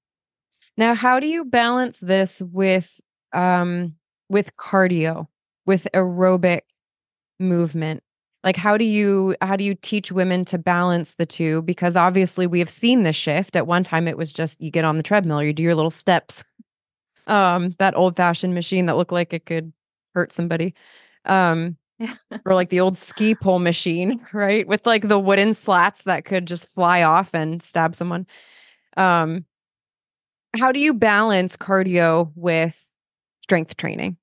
A: Now, how do you balance this with, um, with cardio, with aerobic movement? Like, how do you, how do you teach women to balance the two? Because obviously we have seen the shift. At one time, it was just, you get on the treadmill, you do your little steps. Um, that old fashioned machine that looked like it could hurt somebody. Um,
B: Yeah.
A: or like the old ski pole machine, right? With like the wooden slats that could just fly off and stab someone. Um, how do you balance cardio with strength training?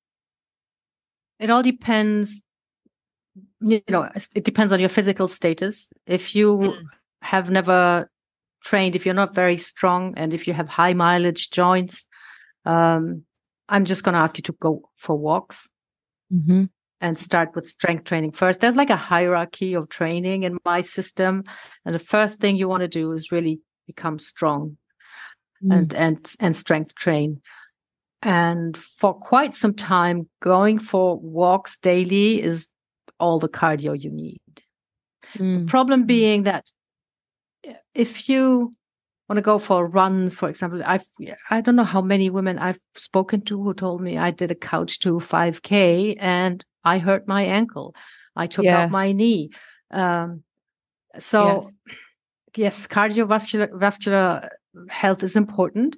B: It all depends, you know, it depends on your physical status. If you mm. have never trained, if you're not very strong, and if you have high mileage joints, um, I'm just going to ask you to go for walks
A: mm-hmm.
B: and start with strength training first. There's like a hierarchy of training in my system. And the first thing you want to do is really become strong mm. and, and, and strength train. And for quite some time, going for walks daily is all the cardio you need. Mm. The problem being that if you want to go for runs, for example, I've, I don't know how many women I've spoken to who told me I did a couch to five K and I hurt my ankle. I took yes. out my knee. Um, so yes. yes, cardiovascular vascular health is important.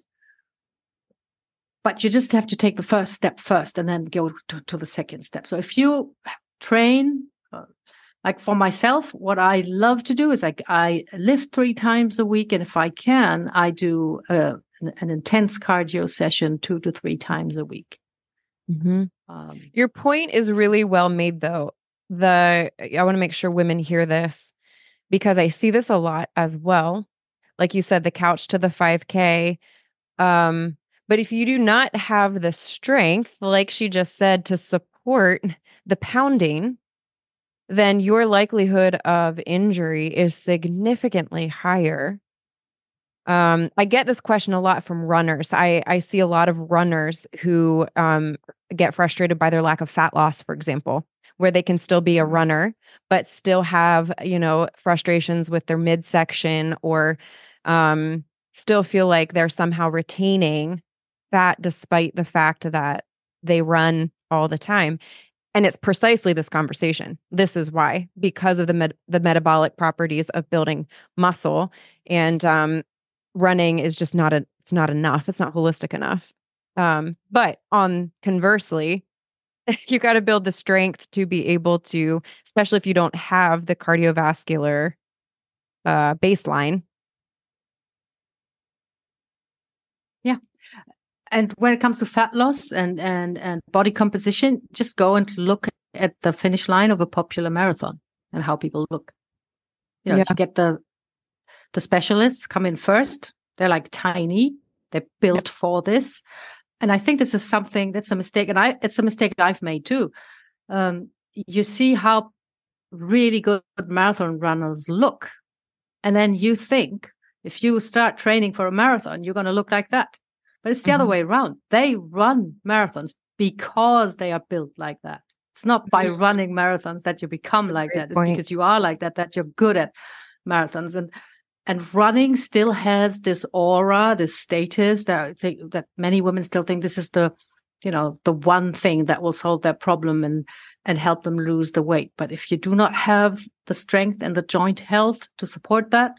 B: But you just have to take the first step first and then go to, to the second step. So if you train, uh, like for myself, what I love to do is like I lift three times a week. And if I can, I do uh, an, an intense cardio session two to three times a week.
A: Mm-hmm. Um, Your point is really well made, though. The I want to make sure women hear this because I see this a lot as well. Like you said, the couch to the five K. Um, But if you do not have the strength, like she just said, to support the pounding, then your likelihood of injury is significantly higher. Um, I get this question a lot from runners. I, I see a lot of runners who um, get frustrated by their lack of fat loss, for example, where they can still be a runner, but still have, you know, frustrations with their midsection or um, still feel like they're somehow retaining fat despite the fact that they run all the time. And it's precisely this conversation. This is why, because of the med- the metabolic properties of building muscle, and um, running is just not a it's not enough. It's not holistic enough. Um, but on conversely, you got to build the strength to be able to, especially if you don't have the cardiovascular uh, baseline.
B: Yeah. And when it comes to fat loss and, and, and body composition, just go and look at the finish line of a popular marathon and how people look. You know, yeah. you get the the specialists come in first. They're like tiny. They're built yeah. for this. And I think this is something that's a mistake. And I it's a mistake I've made too. Um, you see how really good marathon runners look. And then you think if you start training for a marathon, you're going to look like that. But it's the mm-hmm. other way around. They run marathons because they are built like that. It's not by mm-hmm. running marathons that you become like Great that. It's point. Because you are like that, that you're good at marathons. And and running still has this aura, this status that I think that many women still think this is the, you know, the one thing that will solve their problem and and help them lose the weight. But if you do not have the strength and the joint health to support that,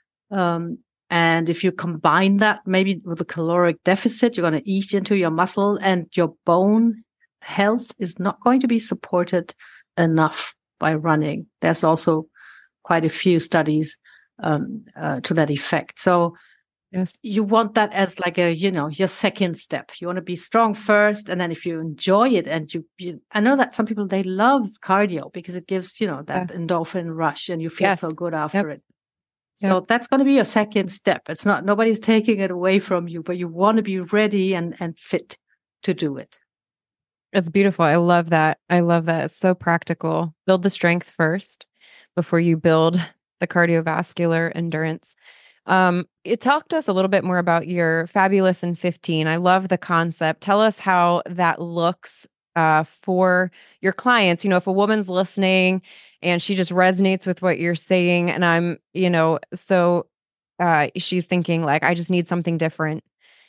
B: um, and if you combine that maybe with a caloric deficit, you're going to eat into your muscle and your bone health is not going to be supported enough by running. There's also quite a few studies um, uh, to that effect. So yes, you want that as like a, you know, your second step. You want to be strong first. And then if you enjoy it and you, you I know that some people, they love cardio because it gives, you know, that yeah. endorphin rush and you feel yes. so good after yep. it. So yep. that's going to be your second step. It's not, nobody's taking it away from you, but you want to be ready and, and fit to do it.
A: It's beautiful. I love that. I love that. It's so practical. Build the strength first before you build the cardiovascular endurance. Um, it talked to us a little bit more about your Fabulous in fifteen. I love the concept. Tell us how that looks uh, for your clients. You know, if a woman's listening and she just resonates with what you're saying, and I'm, you know, so uh, she's thinking like, I just need something different.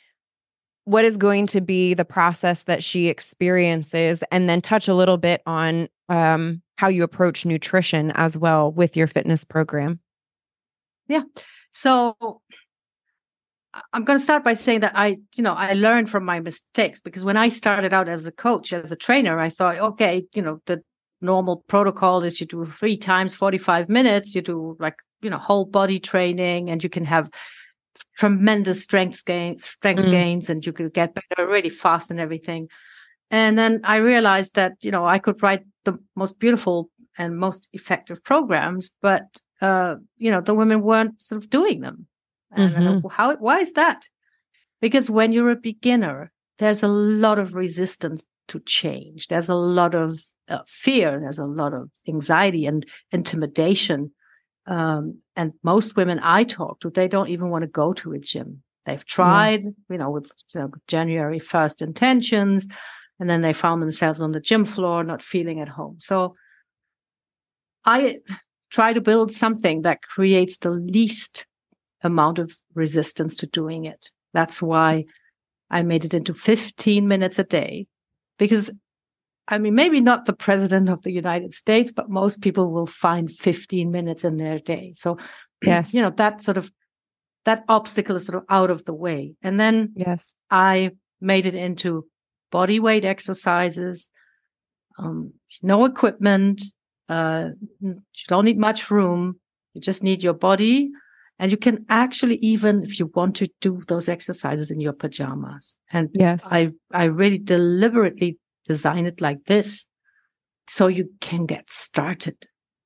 A: What is going to be the process that she experiences? And then touch a little bit on um, how you approach nutrition as well with your fitness program.
B: Yeah. So I'm going to start by saying that I, you know, I learned from my mistakes, because when I started out as a coach, as a trainer, I thought, okay, you know, the normal protocol is you do three times forty-five minutes, you do like, you know, whole body training, and you can have tremendous strength gains, strength mm. gains, and you could get better really fast and everything. And then I realized that, you know, I could write the most beautiful and most effective programs, but, uh, you know, the women weren't sort of doing them. And mm-hmm. how, why is that? Because when you're a beginner, there's a lot of resistance to change. There's a lot of uh, fear. There's a lot of anxiety and intimidation. Um, and most women I talk to, they don't even want to go to a gym. They've tried, yeah. you know, with you know, January first intentions, and then they found themselves on the gym floor, not feeling at home. So I try to build something that creates the least amount of resistance to doing it. That's why I made it into fifteen minutes a day, because I mean, maybe not the president of the United States, but most people will find fifteen minutes in their day. So,
A: yes,
B: you know, that sort of, that obstacle is sort of out of the way. And then
A: yes,
B: I made it into body weight exercises, um, no equipment, uh, you don't need much room. You just need your body. And you can actually, even if you want to, do those exercises in your pajamas. And
A: yes,
B: I, I really deliberately design it like this so you can get started.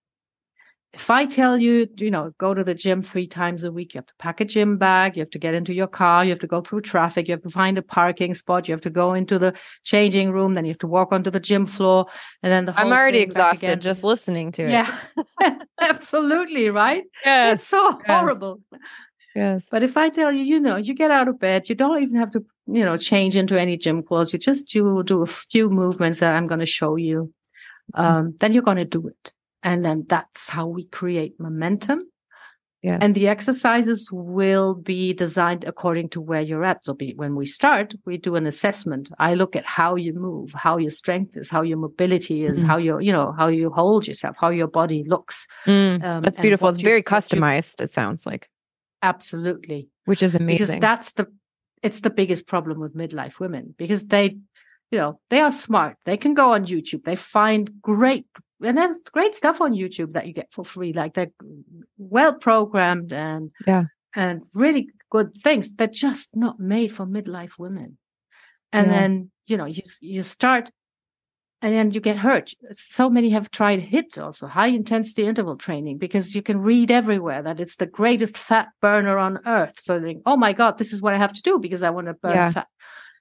B: If I tell you, you know, go to the gym three times a week, you have to pack a gym bag, you have to get into your car, you have to go through traffic, you have to find a parking spot, you have to go into the changing room, then you have to walk onto the gym floor, and then the whole
A: I'm already
B: thing
A: exhausted just listening to it.
B: Yeah, absolutely, right?
A: Yes.
B: It's so
A: yes.
B: horrible.
A: Yes.
B: But if I tell you, you know, you get out of bed, you don't even have to, you know, change into any gym clothes. You just you do a few movements that I'm going to show you. Um, mm-hmm. Then you're going to do it. And then that's how we create momentum.
A: Yes.
B: And the exercises will be designed according to where you're at. So be, when we start, we do an assessment. I look at how you move, how your strength is, how your mobility is, mm-hmm. how you, you know, how you hold yourself, how your body looks.
A: Mm, um, that's beautiful. It's you, very customized, you, it sounds like.
B: Absolutely.
A: Which is amazing.
B: Because that's the, it's the biggest problem with midlife women, because they, you know, they are smart. They can go on YouTube. They find great, and there's great stuff on YouTube that you get for free. Like they're well programmed and,
A: yeah.
B: and really good things. They're just not made for midlife women. And yeah. then, you know, you, you start and then you get hurt. So many have tried HIIT also, high intensity interval training, because you can read everywhere that it's the greatest fat burner on earth. So they think, oh my God, this is what I have to do because I want to burn yeah. fat.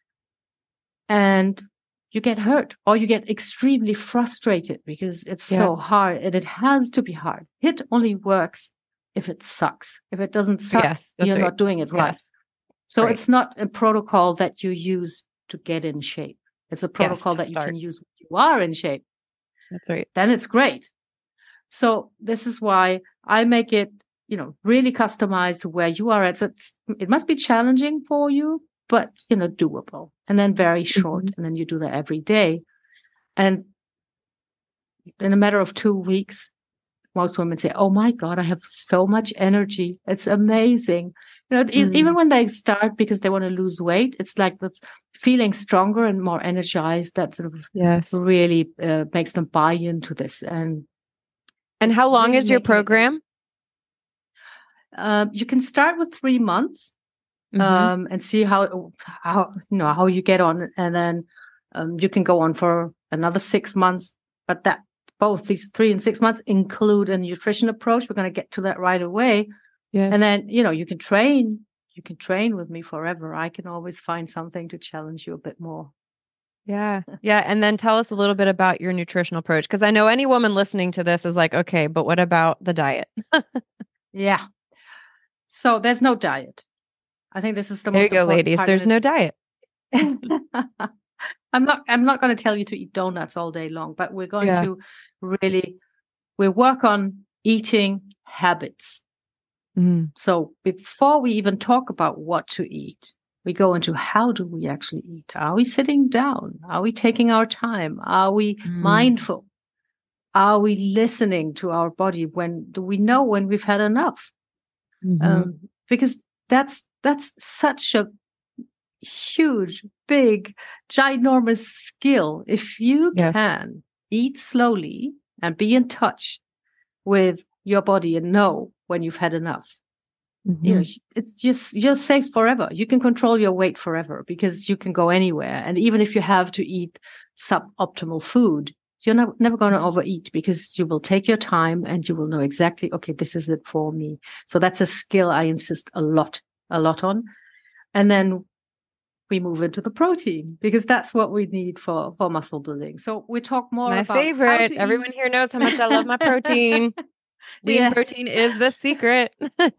B: And you get hurt, or you get extremely frustrated because it's yeah. so hard, and it has to be hard. HIIT only works if it sucks. If it doesn't suck,
A: yes,
B: you're
A: right.
B: not doing it right. Yes. So
A: right.
B: it's not a protocol that you use to get in shape. It's a protocol yes, that start. You can use when you are in shape.
A: That's right.
B: Then it's great. So this is why I make it, you know, really customized to where you are at. So it's, it must be challenging for you, but, you know, doable, and then very short. Mm-hmm. And then you do that every day. And in a matter of two weeks, most women say, oh my God, I have so much energy. It's amazing. You know, mm-hmm. even when they start because they want to lose weight, it's like that's feeling stronger and more energized. That sort of
A: yes.
B: really uh, makes them buy into this. And
A: and how long really is your program?
B: Uh, you can start with three months. Mm-hmm. Um, and see how, how, you know, how you get on. And then, um, you can go on for another six months, but that both these three and six months include a nutrition approach. We're going to get to that right away.
A: Yes.
B: And then, you know, you can train, you can train with me forever. I can always find something to challenge you a bit more.
A: Yeah. Yeah. And then tell us a little bit about your nutritional approach. Because I know any woman listening to this is like, okay, but what about the diet?
B: Yeah. So there's no diet. I think this is the
A: there
B: most
A: you go, ladies. There's no diet.
B: I'm not. I'm not going to tell you to eat donuts all day long, but we're going yeah. to really we work on eating habits.
A: Mm.
B: So before we even talk about what to eat, we go into how do we actually eat? Are we sitting down? Are we taking our time? Are we mm. mindful? Are we listening to our body? When do we know when we've had enough?
A: Mm-hmm.
B: Um, because that's that's such a huge, big, ginormous skill. If you
A: Yes.
B: can eat slowly and be in touch with your body and know when you've had enough,
A: Mm-hmm.
B: you know, it's just, you're safe forever. You can control your weight forever because you can go anywhere. And even if you have to eat suboptimal food, you're not, never going to overeat because you will take your time and you will know exactly, okay, this is it for me. So that's a skill I insist a lot, a lot on. And then we move into the protein because that's what we need for, for muscle building. So we talk more
A: My
B: about how
A: favorite.
B: to
A: Everyone
B: eat.
A: here knows how much I love my protein. Lean
B: Yes.
A: protein is the secret.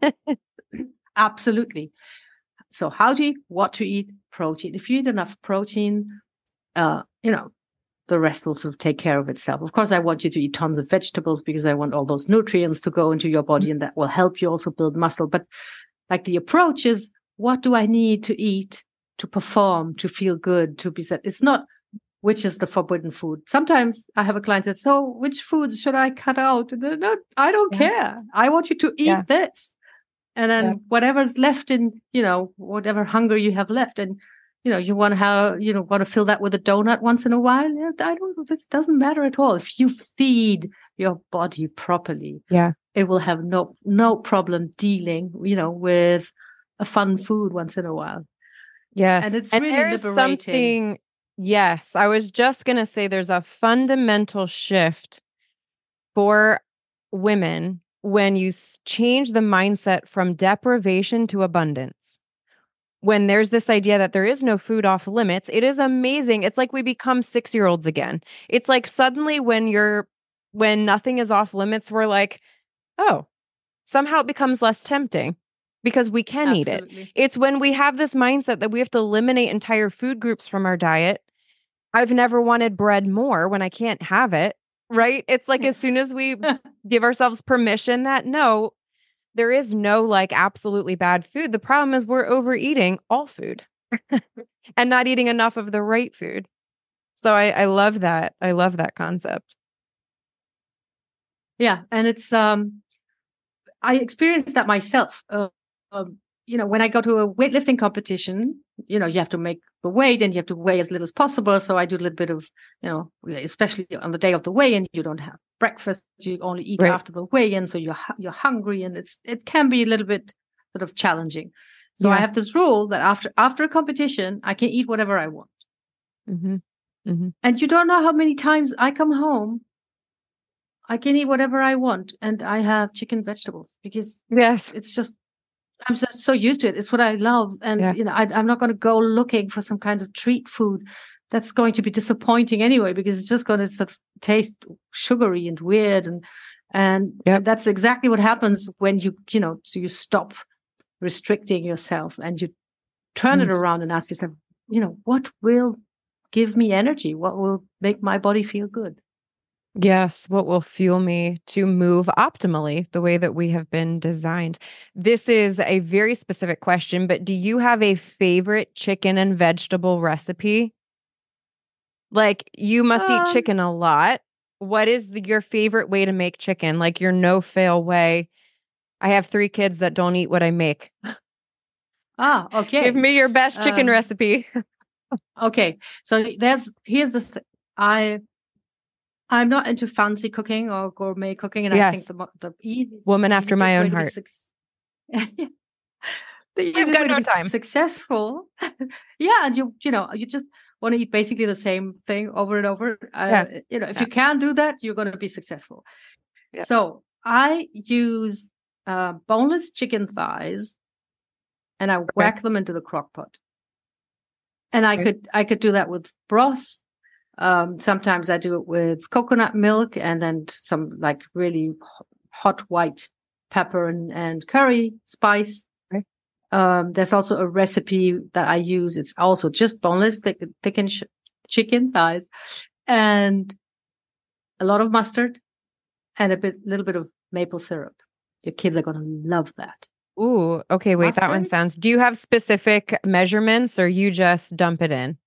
B: Absolutely. So how to eat, what to eat, protein. If you eat enough protein, uh, you know, the rest will sort of take care of itself. Of course, I want you to eat tons of vegetables because I want all those nutrients to go into your body and that will help you also build muscle. But like the approach is, what do I need to eat to perform, to feel good, to be set? It's not which is the forbidden food. Sometimes I have a client that says, so which foods should I cut out? And they're not, I don't
A: Yeah.
B: care. I want you to eat
A: Yeah.
B: this. And then
A: Yeah.
B: whatever's left in, you know, whatever hunger you have left. And, you know, you want to have, you know, want to fill that with a donut once in a while. Yeah, I don't, this doesn't matter at all. If you feed your body properly,
A: Yeah.
B: it will have no, no problem dealing, you know, with a fun food once in a while.
A: Yes.
B: And it's
A: and
B: really
A: there is
B: liberating.
A: something, yes, I was just going to say there's a fundamental shift for women when you s- change the mindset from deprivation to abundance. When there's this idea that there is no food off limits, it is amazing. It's like we become six-year-olds again. It's like suddenly when you're when nothing is off limits, we're like, oh, somehow it becomes less tempting because we can eat it.
B: Absolutely.
A: It's when we have this mindset that we have to eliminate entire food groups from our diet. I've never wanted bread more when I can't have it, right? It's like as
B: Yes.
A: soon as we give ourselves permission that no, there is no like absolutely bad food. The problem is we're overeating all food and not eating enough of the right food. So I, I love that. I love that concept.
B: Yeah. And it's, um, I experienced that myself. Uh, um, you know, when I go to a weightlifting competition, you know, you have to make the weight and you have to weigh as little as possible. So I do a little bit of, you know, especially on the day of the weigh-in, you don't have breakfast. You only eat
A: Right.
B: after the weigh-in. So you're, you're hungry and it's, it can be a little bit sort of challenging. So
A: Yeah.
B: I have this rule that after, after a competition, I can eat whatever I want.
A: Mm-hmm. Mm-hmm.
B: And you don't know how many times I come home, I can eat whatever I want. And I have chicken vegetables because
A: Yes.
B: it's just, I'm just so used to it. It's what I love. And,
A: Yeah.
B: you know, I, I'm not going to go looking for some kind of treat food that's going to be disappointing anyway, because it's just going to sort of taste sugary and weird. And, and,
A: Yep.
B: and that's exactly what happens when you, you know, so you stop restricting yourself and you turn it
A: Yes.
B: around and ask yourself, you know, what will give me energy? What will make my body feel good?
A: Yes, what will fuel me to move optimally the way that we have been designed? This is a very specific question, but do you have a favorite chicken and vegetable recipe? Like you must eat
B: Um,
A: chicken a lot. What is the, your favorite way to make chicken? Like your no fail way. I have three kids that don't eat what I make.
B: ah, okay.
A: Give me your best chicken
B: Um,
A: recipe.
B: Okay. So there's, here's the, th- I, I'm not into fancy cooking or gourmet cooking, and I think
A: Yes.
B: the mo- the easiest
A: Woman after my
B: easiest
A: own
B: way to be
A: heart.
B: suc- the
A: I've
B: easiest
A: got
B: way to
A: no
B: be
A: time.
B: successful, yeah, and you you know you just want to eat basically the same thing over and over. Uh,
A: Yeah.
B: You know, if
A: Yeah.
B: you can do that, you're going to be successful.
A: Yeah.
B: So I use uh, boneless chicken thighs, and I whack them into the crock pot. And I
A: Okay.
B: could I could do that with broth. Um, sometimes I do it with coconut milk and then some like really hot white pepper and, and curry spice.
A: Okay.
B: Um, there's also a recipe that I use. It's also just boneless, thick, thickened sh- chicken thighs and a lot of mustard and a bit, little bit of maple syrup. Your kids are going to love that.
A: Ooh, okay, wait, that one
B: Mustard?
A: sounds. Do you have specific measurements or you just dump it in?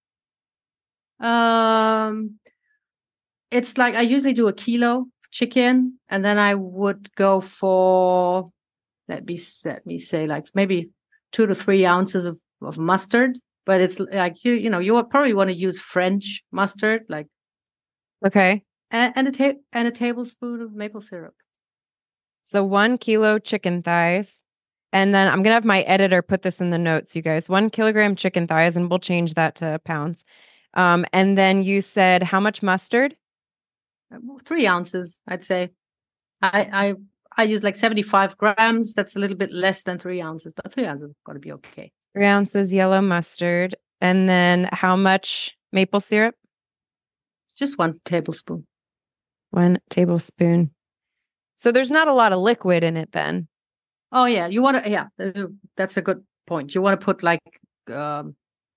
B: Um, it's like I usually do a kilo chicken, and then I would go for let me let me say like maybe two to three ounces of, of mustard, but it's like, you, you know, you probably want to use French mustard, like,
A: Okay.
B: and, and a ta- and a tablespoon of maple syrup.
A: So one kilo chicken thighs. And then I'm going to have my editor put this in the notes, you guys. One kilogram chicken thighs, and we'll change that to pounds. Um, and then you said how much mustard?
B: Three ounces, I'd say. I I I use like seventy-five grams. That's a little bit less than three ounces, but three ounces is going to be okay.
A: Three ounces yellow mustard. And then how much maple syrup?
B: Just one tablespoon.
A: One tablespoon. So there's not a lot of liquid in it then.
B: Oh, yeah. You want to, yeah, that's a good point. You want to put like um,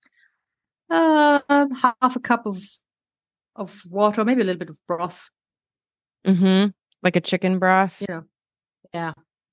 B: uh, half a cup of of water, maybe a little bit of broth.
A: Mm-hmm. Like a chicken broth.
B: You know, yeah.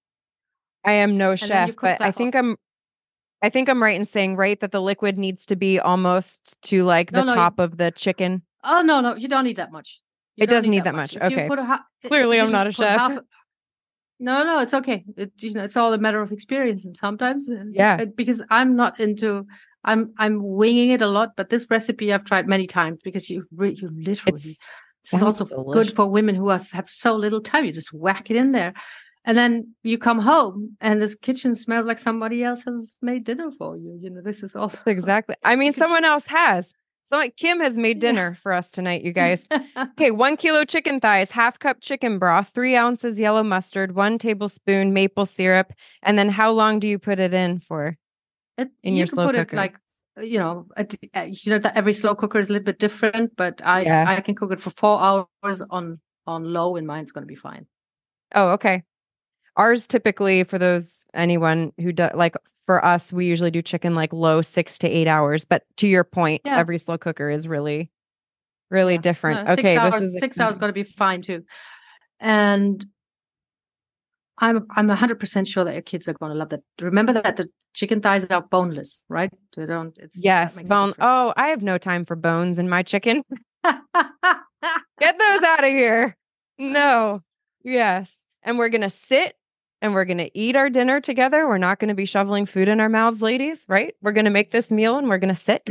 A: I am no chef, but I think I'm I think I'm right in saying, right, that the liquid needs to be almost to like
B: no,
A: the
B: no,
A: top
B: you,
A: of the chicken.
B: Oh, no, no, you don't need that much. You
A: it doesn't need,
B: need
A: that much.
B: much.
A: Okay.
B: Put a ha-
A: Clearly, I'm not a chef.
B: Half, no, no, it's okay. It, you know, it's all a matter of experience, and sometimes,
A: yeah,
B: because I'm not into, I'm I'm winging it a lot. But this recipe I've tried many times because you you literally. It's, it's also
A: delicious.
B: good for women who are, have so little time. You just whack it in there, and then you come home and this kitchen smells like somebody else has made dinner for you. You know, this is all
A: exactly. I mean, someone else has. So Kim has made dinner yeah. for us tonight, you guys. Okay, one kilo chicken thighs, half cup chicken broth, three ounces yellow mustard, one tablespoon maple syrup, and then how long do you put it in for?
B: It,
A: in
B: you
A: your
B: can
A: slow
B: put
A: cooker?
B: It like, you know, you know that every slow cooker is a little bit different, but I
A: yeah.
B: I can cook it for four hours on on low, and mine's going to be fine.
A: Oh, okay. Ours typically, for those anyone who does like. For us, we usually do chicken like low six to eight hours. But to your point, yeah. every slow cooker is really, really yeah. different.
B: No,
A: okay,
B: six hours,
A: this is
B: six hours going to be fine too. And I'm I'm one hundred percent sure that your kids are going to love that. Remember that the chicken thighs are boneless, right? They don't. It's,
A: yes, bone. Oh, I have no time for bones in my chicken. Get those out of here. No. Yes, and we're gonna sit. And we're going to eat our dinner together. We're not going to be shoveling food in our mouths, ladies, right? We're going to make this meal and we're going to sit,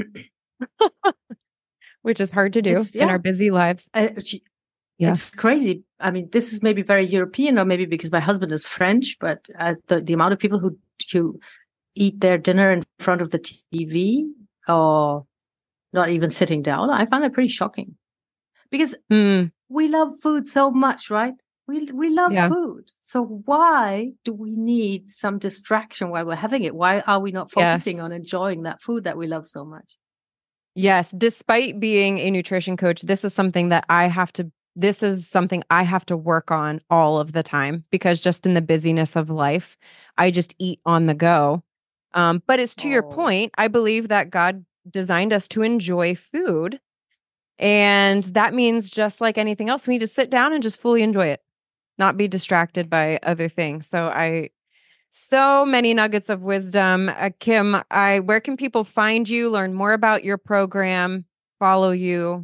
A: which is hard to do yeah. in our busy lives.
B: Uh, yeah. It's crazy. I mean, this is maybe very European, or maybe because my husband is French, but uh, the, the amount of people who, who eat their dinner in front of the T V or not even sitting down, I find that pretty shocking. Because mm. we love food so much, right? We we love yeah. food. So why do we need some distraction while we're having it? Why are we not focusing yes. on enjoying that food that we love so much?
A: Yes. Despite being a nutrition coach, this is something that I have to, this is something I have to work on all of the time because just in the busyness of life, I just eat on the go. Um, but it's to oh. your point. I believe that God designed us to enjoy food. And that means just like anything else, we need to sit down and just fully enjoy it. Not be distracted by other things. So I, so many nuggets of wisdom. Uh, Kim, I, where can people find you, learn more about your program, follow you?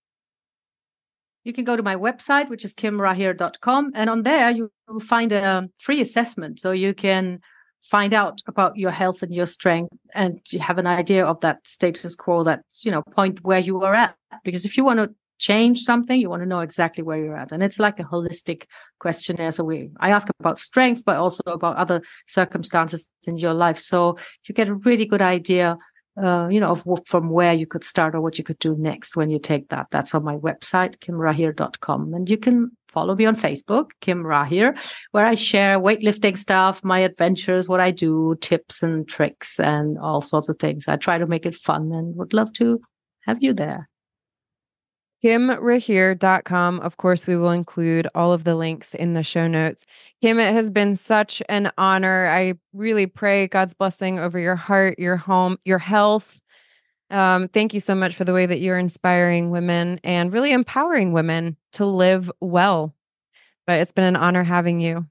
B: You can go to my website, which is kim rahir dot com. And on there, you will find a free assessment. So you can find out about your health and your strength, and you have an idea of that status quo, that, you know, point where you are at. Because if you want to change something, you want to know exactly where you're at. And it's like a holistic questionnaire. So we, I ask about strength, but also about other circumstances in your life. So you get a really good idea, uh, you know, of from where you could start or what you could do next when you take that. That's on my website, kim rahir dot com. And you can follow me on Facebook, Kim Rahir, where I share weightlifting stuff, my adventures, what I do, tips and tricks, and all sorts of things. I try to make it fun and would love to have you there.
A: kim rahir dot com. Of course, we will include all of the links in the show notes. Kim, it has been such an honor. I really pray God's blessing over your heart, your home, your health. Um, thank you so much for the way that you're inspiring women and really empowering women to live well. But it's been an honor having you.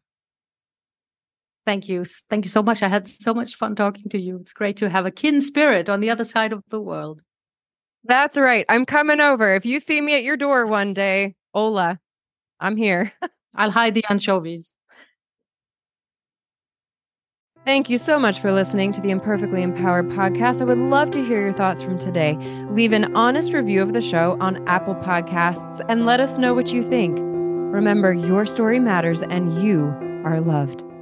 B: Thank you. Thank you so much. I had so much fun talking to you. It's great to have a kin spirit on the other side of the world.
A: That's right. I'm coming over. If you see me at your door one day, hola, I'm here.
B: I'll hide the anchovies.
A: Thank you so much for listening to the Imperfectly Empowered podcast. I would love to hear your thoughts from today. Leave an honest review of the show on Apple Podcasts and let us know what you think. Remember, your story matters and you are loved.